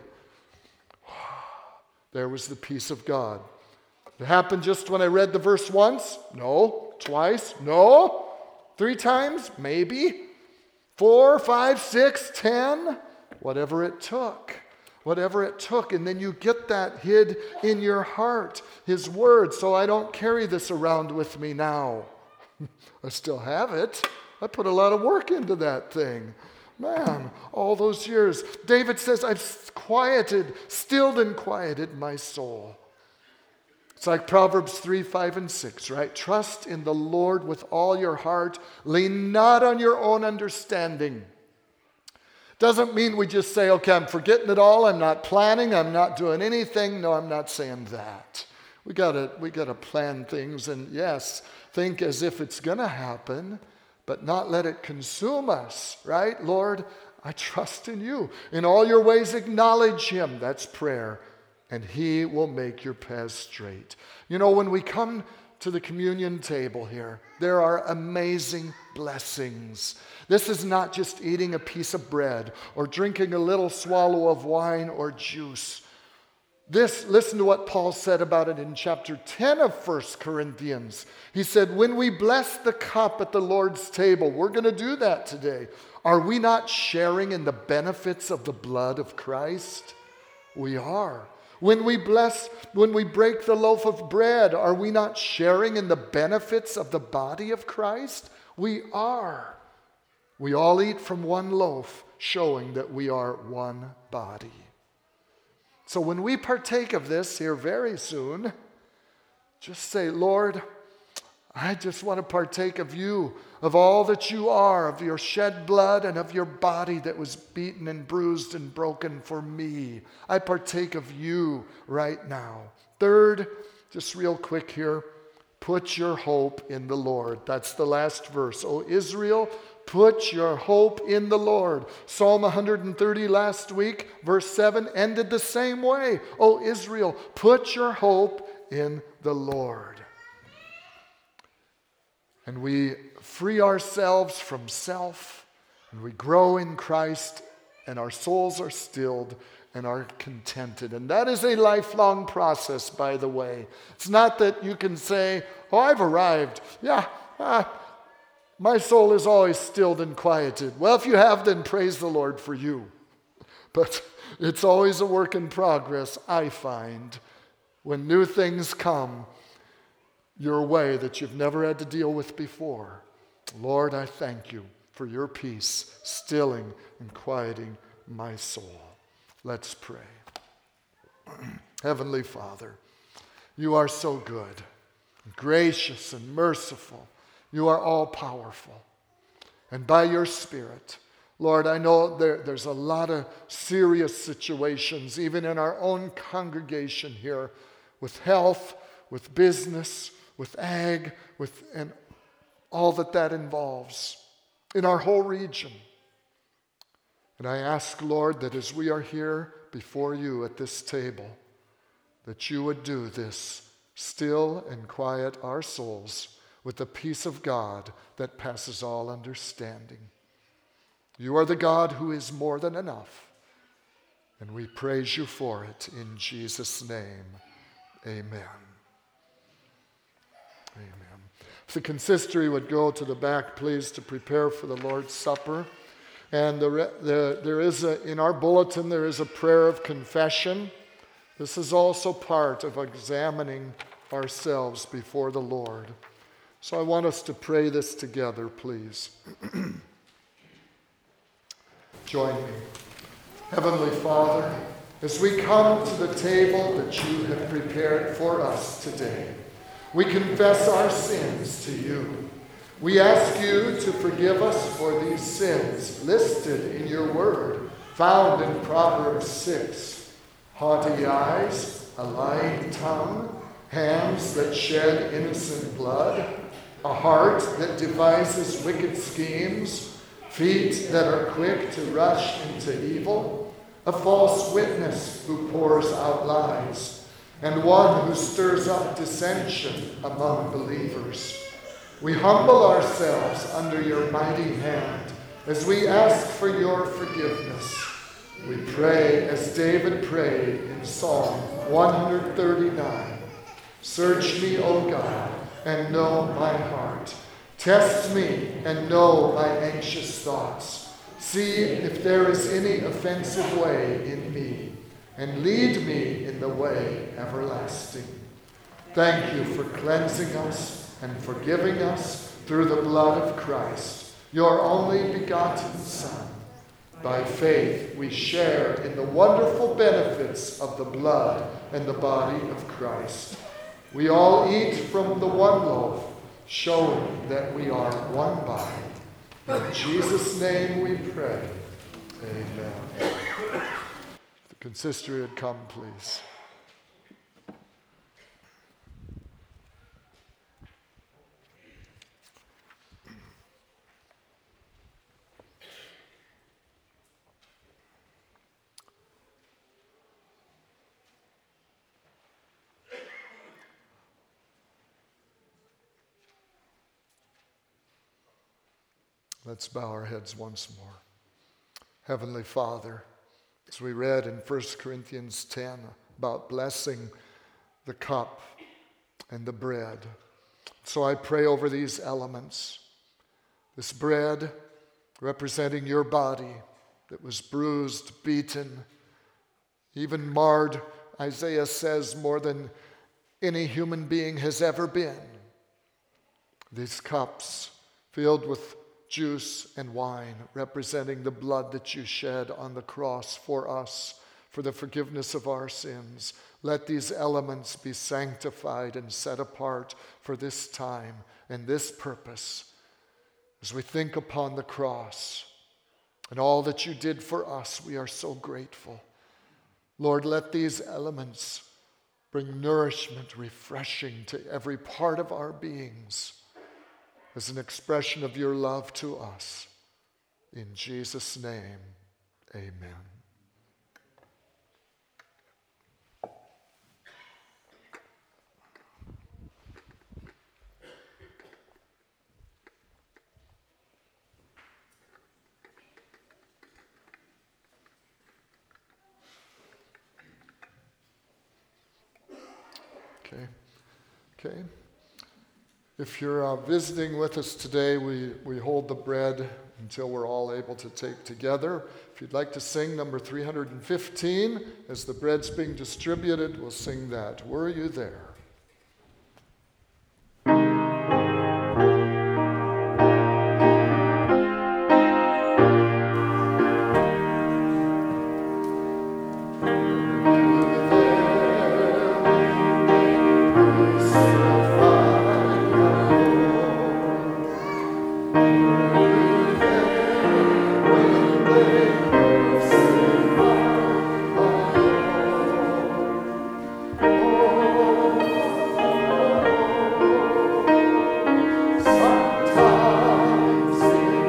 there was the peace of God. It happened just when I read the verse once? No. Twice? No. Three times? Maybe. Four, five, six, ten? Whatever it took. Whatever it took. And then you get that hid in your heart, His Word. So I don't carry this around with me now. I still have it. I put a lot of work into that thing. Man, all those years. David says, I've quieted, stilled and quieted my soul. It's like Proverbs three, five, and six, right? Trust in the Lord with all your heart. Lean not on your own understanding. Doesn't mean we just say, okay, I'm forgetting it all. I'm not planning. I'm not doing anything. No, I'm not saying that. We gotta, we gotta plan things and yes, think as if it's gonna happen, but not let it consume us, right? Lord, I trust in you. In all your ways, acknowledge Him. That's prayer. And He will make your paths straight. You know, when we come to the communion table here, there are amazing blessings. This is not just eating a piece of bread or drinking a little swallow of wine or juice. This, listen to what Paul said about it in chapter ten of First Corinthians. He said, when we bless the cup at the Lord's table, we're going to do that today. Are we not sharing in the benefits of the blood of Christ? We are. When we bless, when we break the loaf of bread, are we not sharing in the benefits of the body of Christ? We are. We all eat from one loaf, showing that we are one body. So when we partake of this here very soon, just say, Lord, I just want to partake of you, of all that you are, of your shed blood and of your body that was beaten and bruised and broken for me. I partake of you right now. Third, just real quick here, put your hope in the Lord. That's the last verse. O Israel, put your hope in the Lord. Psalm one hundred thirty last week, verse seven, ended the same way. O Israel, put your hope in the Lord. And we free ourselves from self, and we grow in Christ, and our souls are stilled and are contented. And that is a lifelong process, by the way. It's not that you can say, oh, I've arrived. Yeah, ah, my soul is always stilled and quieted. Well, if you have, then praise the Lord for you. But it's always a work in progress, I find, when new things come your way that you've never had to deal with before. Lord, I thank you for your peace, stilling and quieting my soul. Let's pray. Heavenly Father, you are so good, gracious and merciful. You are all powerful. And by your Spirit, Lord, I know there, there's a lot of serious situations, even in our own congregation here, with health, with business, with ag, with and all that that involves in our whole region. And I ask, Lord, that as we are here before you at this table, that you would do this, still and quiet our souls with the peace of God that passes all understanding. You are the God who is more than enough, and we praise you for it in Jesus' name. Amen. Amen. If the consistory would go to the back, please, to prepare for the Lord's Supper. And the, the, there is a, in our bulletin, there is a prayer of confession. This is also part of examining ourselves before the Lord. So I want us to pray this together, please. Join me. Heavenly Father, as we come to the table that you have prepared for us today, we confess our sins to you. We ask you to forgive us for these sins listed in your word, found in Proverbs six. Haughty eyes, a lying tongue, hands that shed innocent blood, a heart that devises wicked schemes, feet that are quick to rush into evil, a false witness who pours out lies, and one who stirs up dissension among believers. We humble ourselves under your mighty hand as we ask for your forgiveness. We pray as David prayed in Psalm one thirty-nine. Search me, O God, and know my heart. Test me and know my anxious thoughts. See if there is any offensive way in me, and lead me in the way everlasting. Thank you for cleansing us and forgiving us through the blood of Christ, your only begotten Son. By faith, we share in the wonderful benefits of the blood and the body of Christ. We all eat from the one loaf, showing that we are one body. In Jesus' name we pray. Amen. The consistory would come, please. Let's bow our heads once more. Heavenly Father, as we read in First Corinthians ten about blessing the cup and the bread, so I pray over these elements. This bread representing your body that was bruised, beaten, even marred, Isaiah says, more than any human being has ever been. These cups filled with juice and wine, representing the blood that you shed on the cross for us, for the forgiveness of our sins. Let these elements be sanctified and set apart for this time and this purpose. As we think upon the cross and all that you did for us, we are so grateful. Lord, let these elements bring nourishment, refreshing to every part of our beings, as an expression of your love to us. In Jesus' name, amen. Okay. Okay. If you're uh, visiting with us today, we, we hold the bread until we're all able to take together. If you'd like to sing number three hundred fifteen, as the bread's being distributed, we'll sing that. Were you there?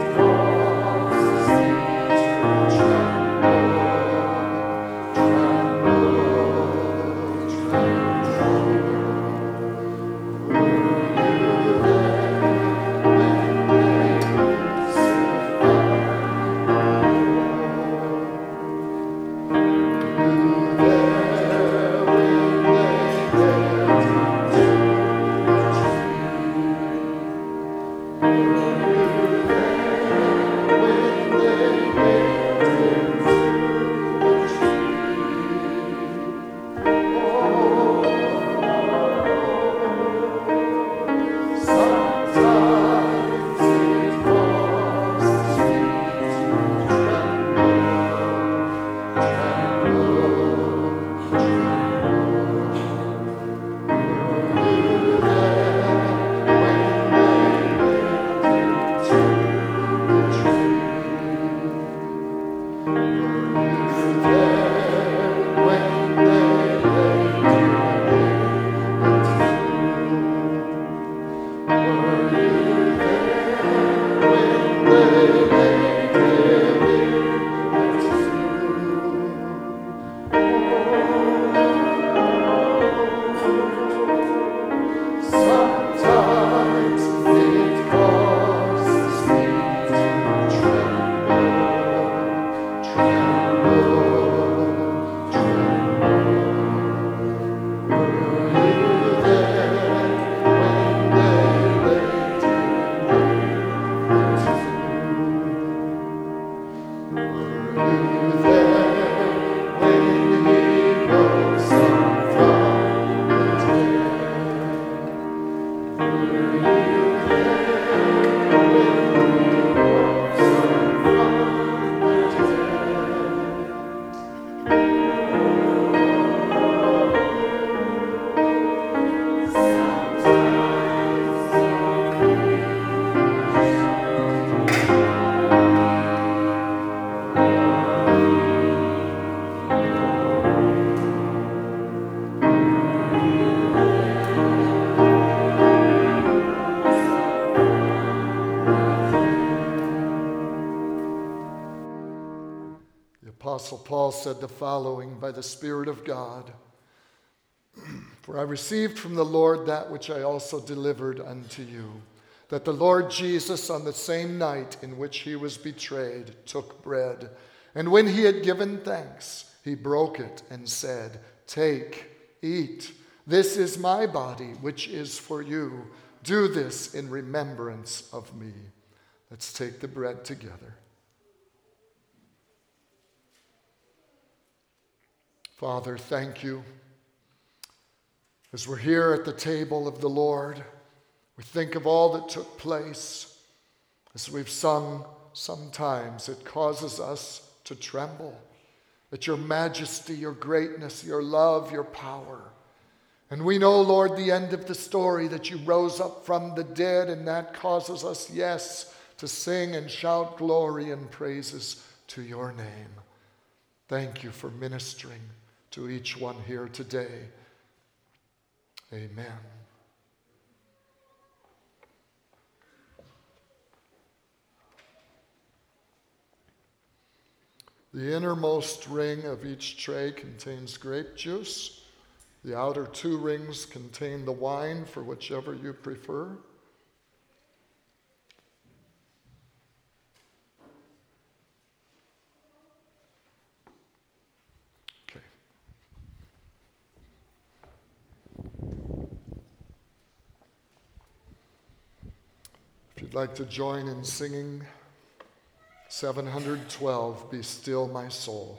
Sometimes it causes me to tremble, tremble. Apostle Paul said the following by the Spirit of God. For I received from the Lord that which I also delivered unto you, that the Lord Jesus on the same night in which he was betrayed took bread, and when he had given thanks, he broke it and said, Take, eat, this is my body, which is for you. Do this in remembrance of me. Let's take the bread together. Father, thank you. As we're here at the table of the Lord, we think of all that took place. As we've sung, sometimes it causes us to tremble at your majesty, your greatness, your love, your power. And we know, Lord, the end of the story, that you rose up from the dead, and that causes us, yes, to sing and shout glory and praises to your name. Thank you for ministering to each one here today. Amen. The innermost ring of each tray contains grape juice. The outer two rings contain the wine for whichever you prefer. Okay. If you'd like to join in singing seven hundred twelve, Be Still My Soul.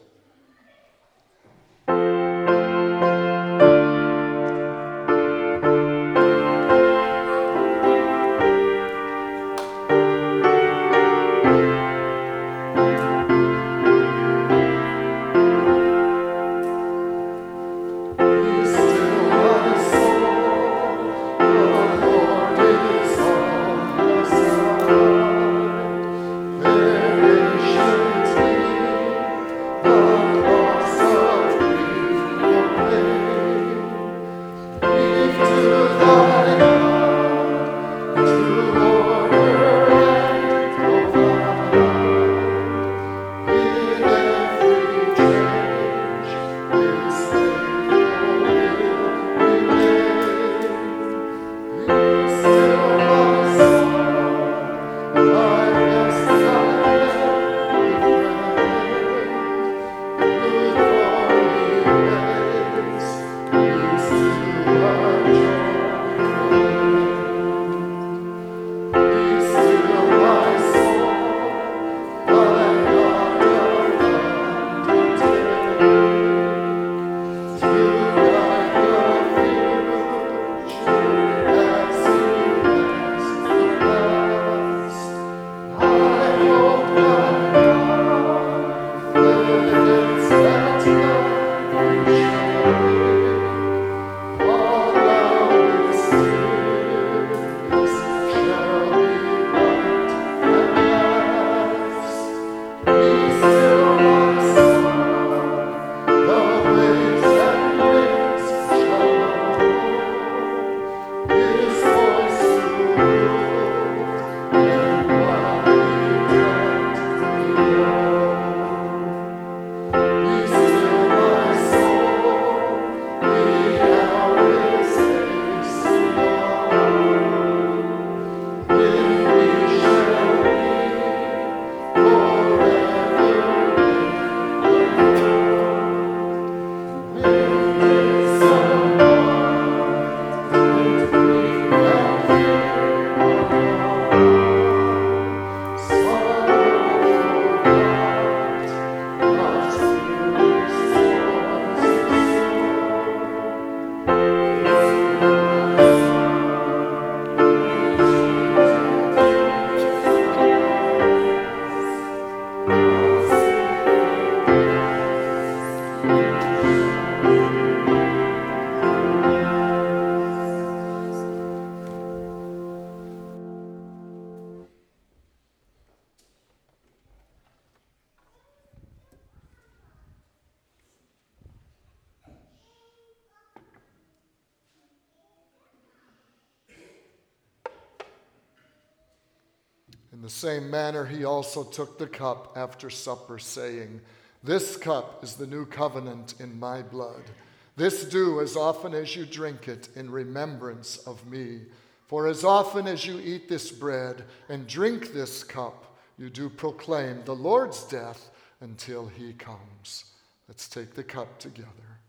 In the same manner, he also took the cup after supper, saying, This cup is the new covenant in my blood. This do as often as you drink it in remembrance of me. For as often as you eat this bread and drink this cup, you do proclaim the Lord's death until he comes. Let's take the cup together.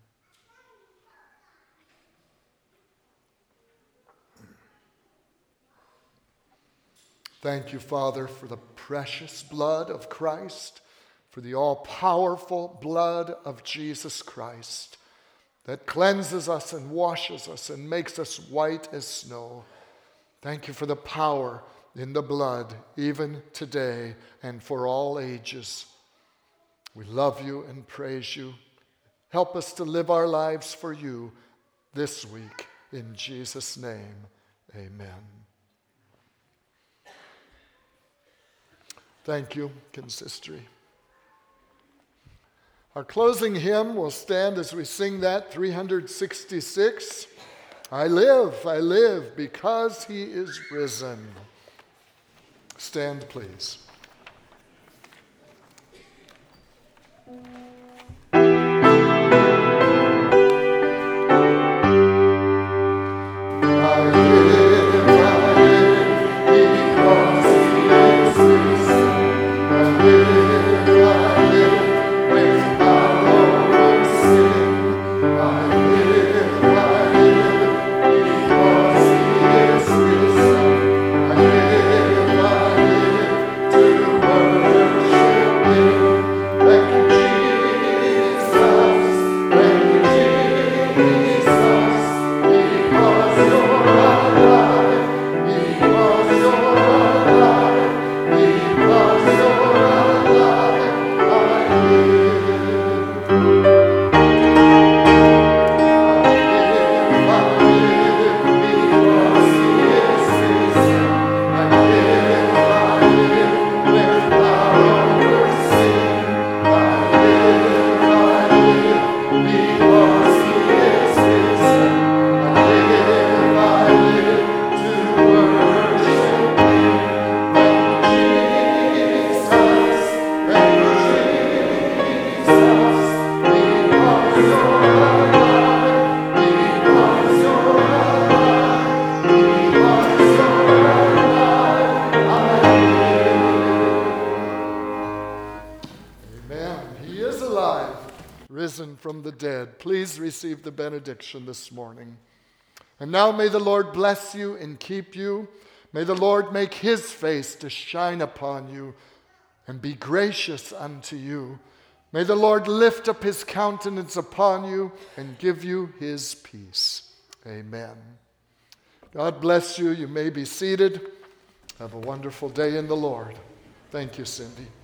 Thank you, Father, for the precious blood of Christ, for the all-powerful blood of Jesus Christ that cleanses us and washes us and makes us white as snow. Thank you for the power in the blood, even today and for all ages. We love you and praise you. Help us to live our lives for you this week. In Jesus' name, amen. Thank you, consistory. Our closing hymn will stand as we sing that, three hundred sixty-six. I live, I live, because he is risen. Stand, please. From the dead. Please receive the benediction this morning. And now may the Lord bless you and keep you. May the Lord make his face to shine upon you and be gracious unto you. May the Lord lift up his countenance upon you and give you his peace. Amen. God bless you. You may be seated. Have a wonderful day in the Lord. Thank you, Cindy.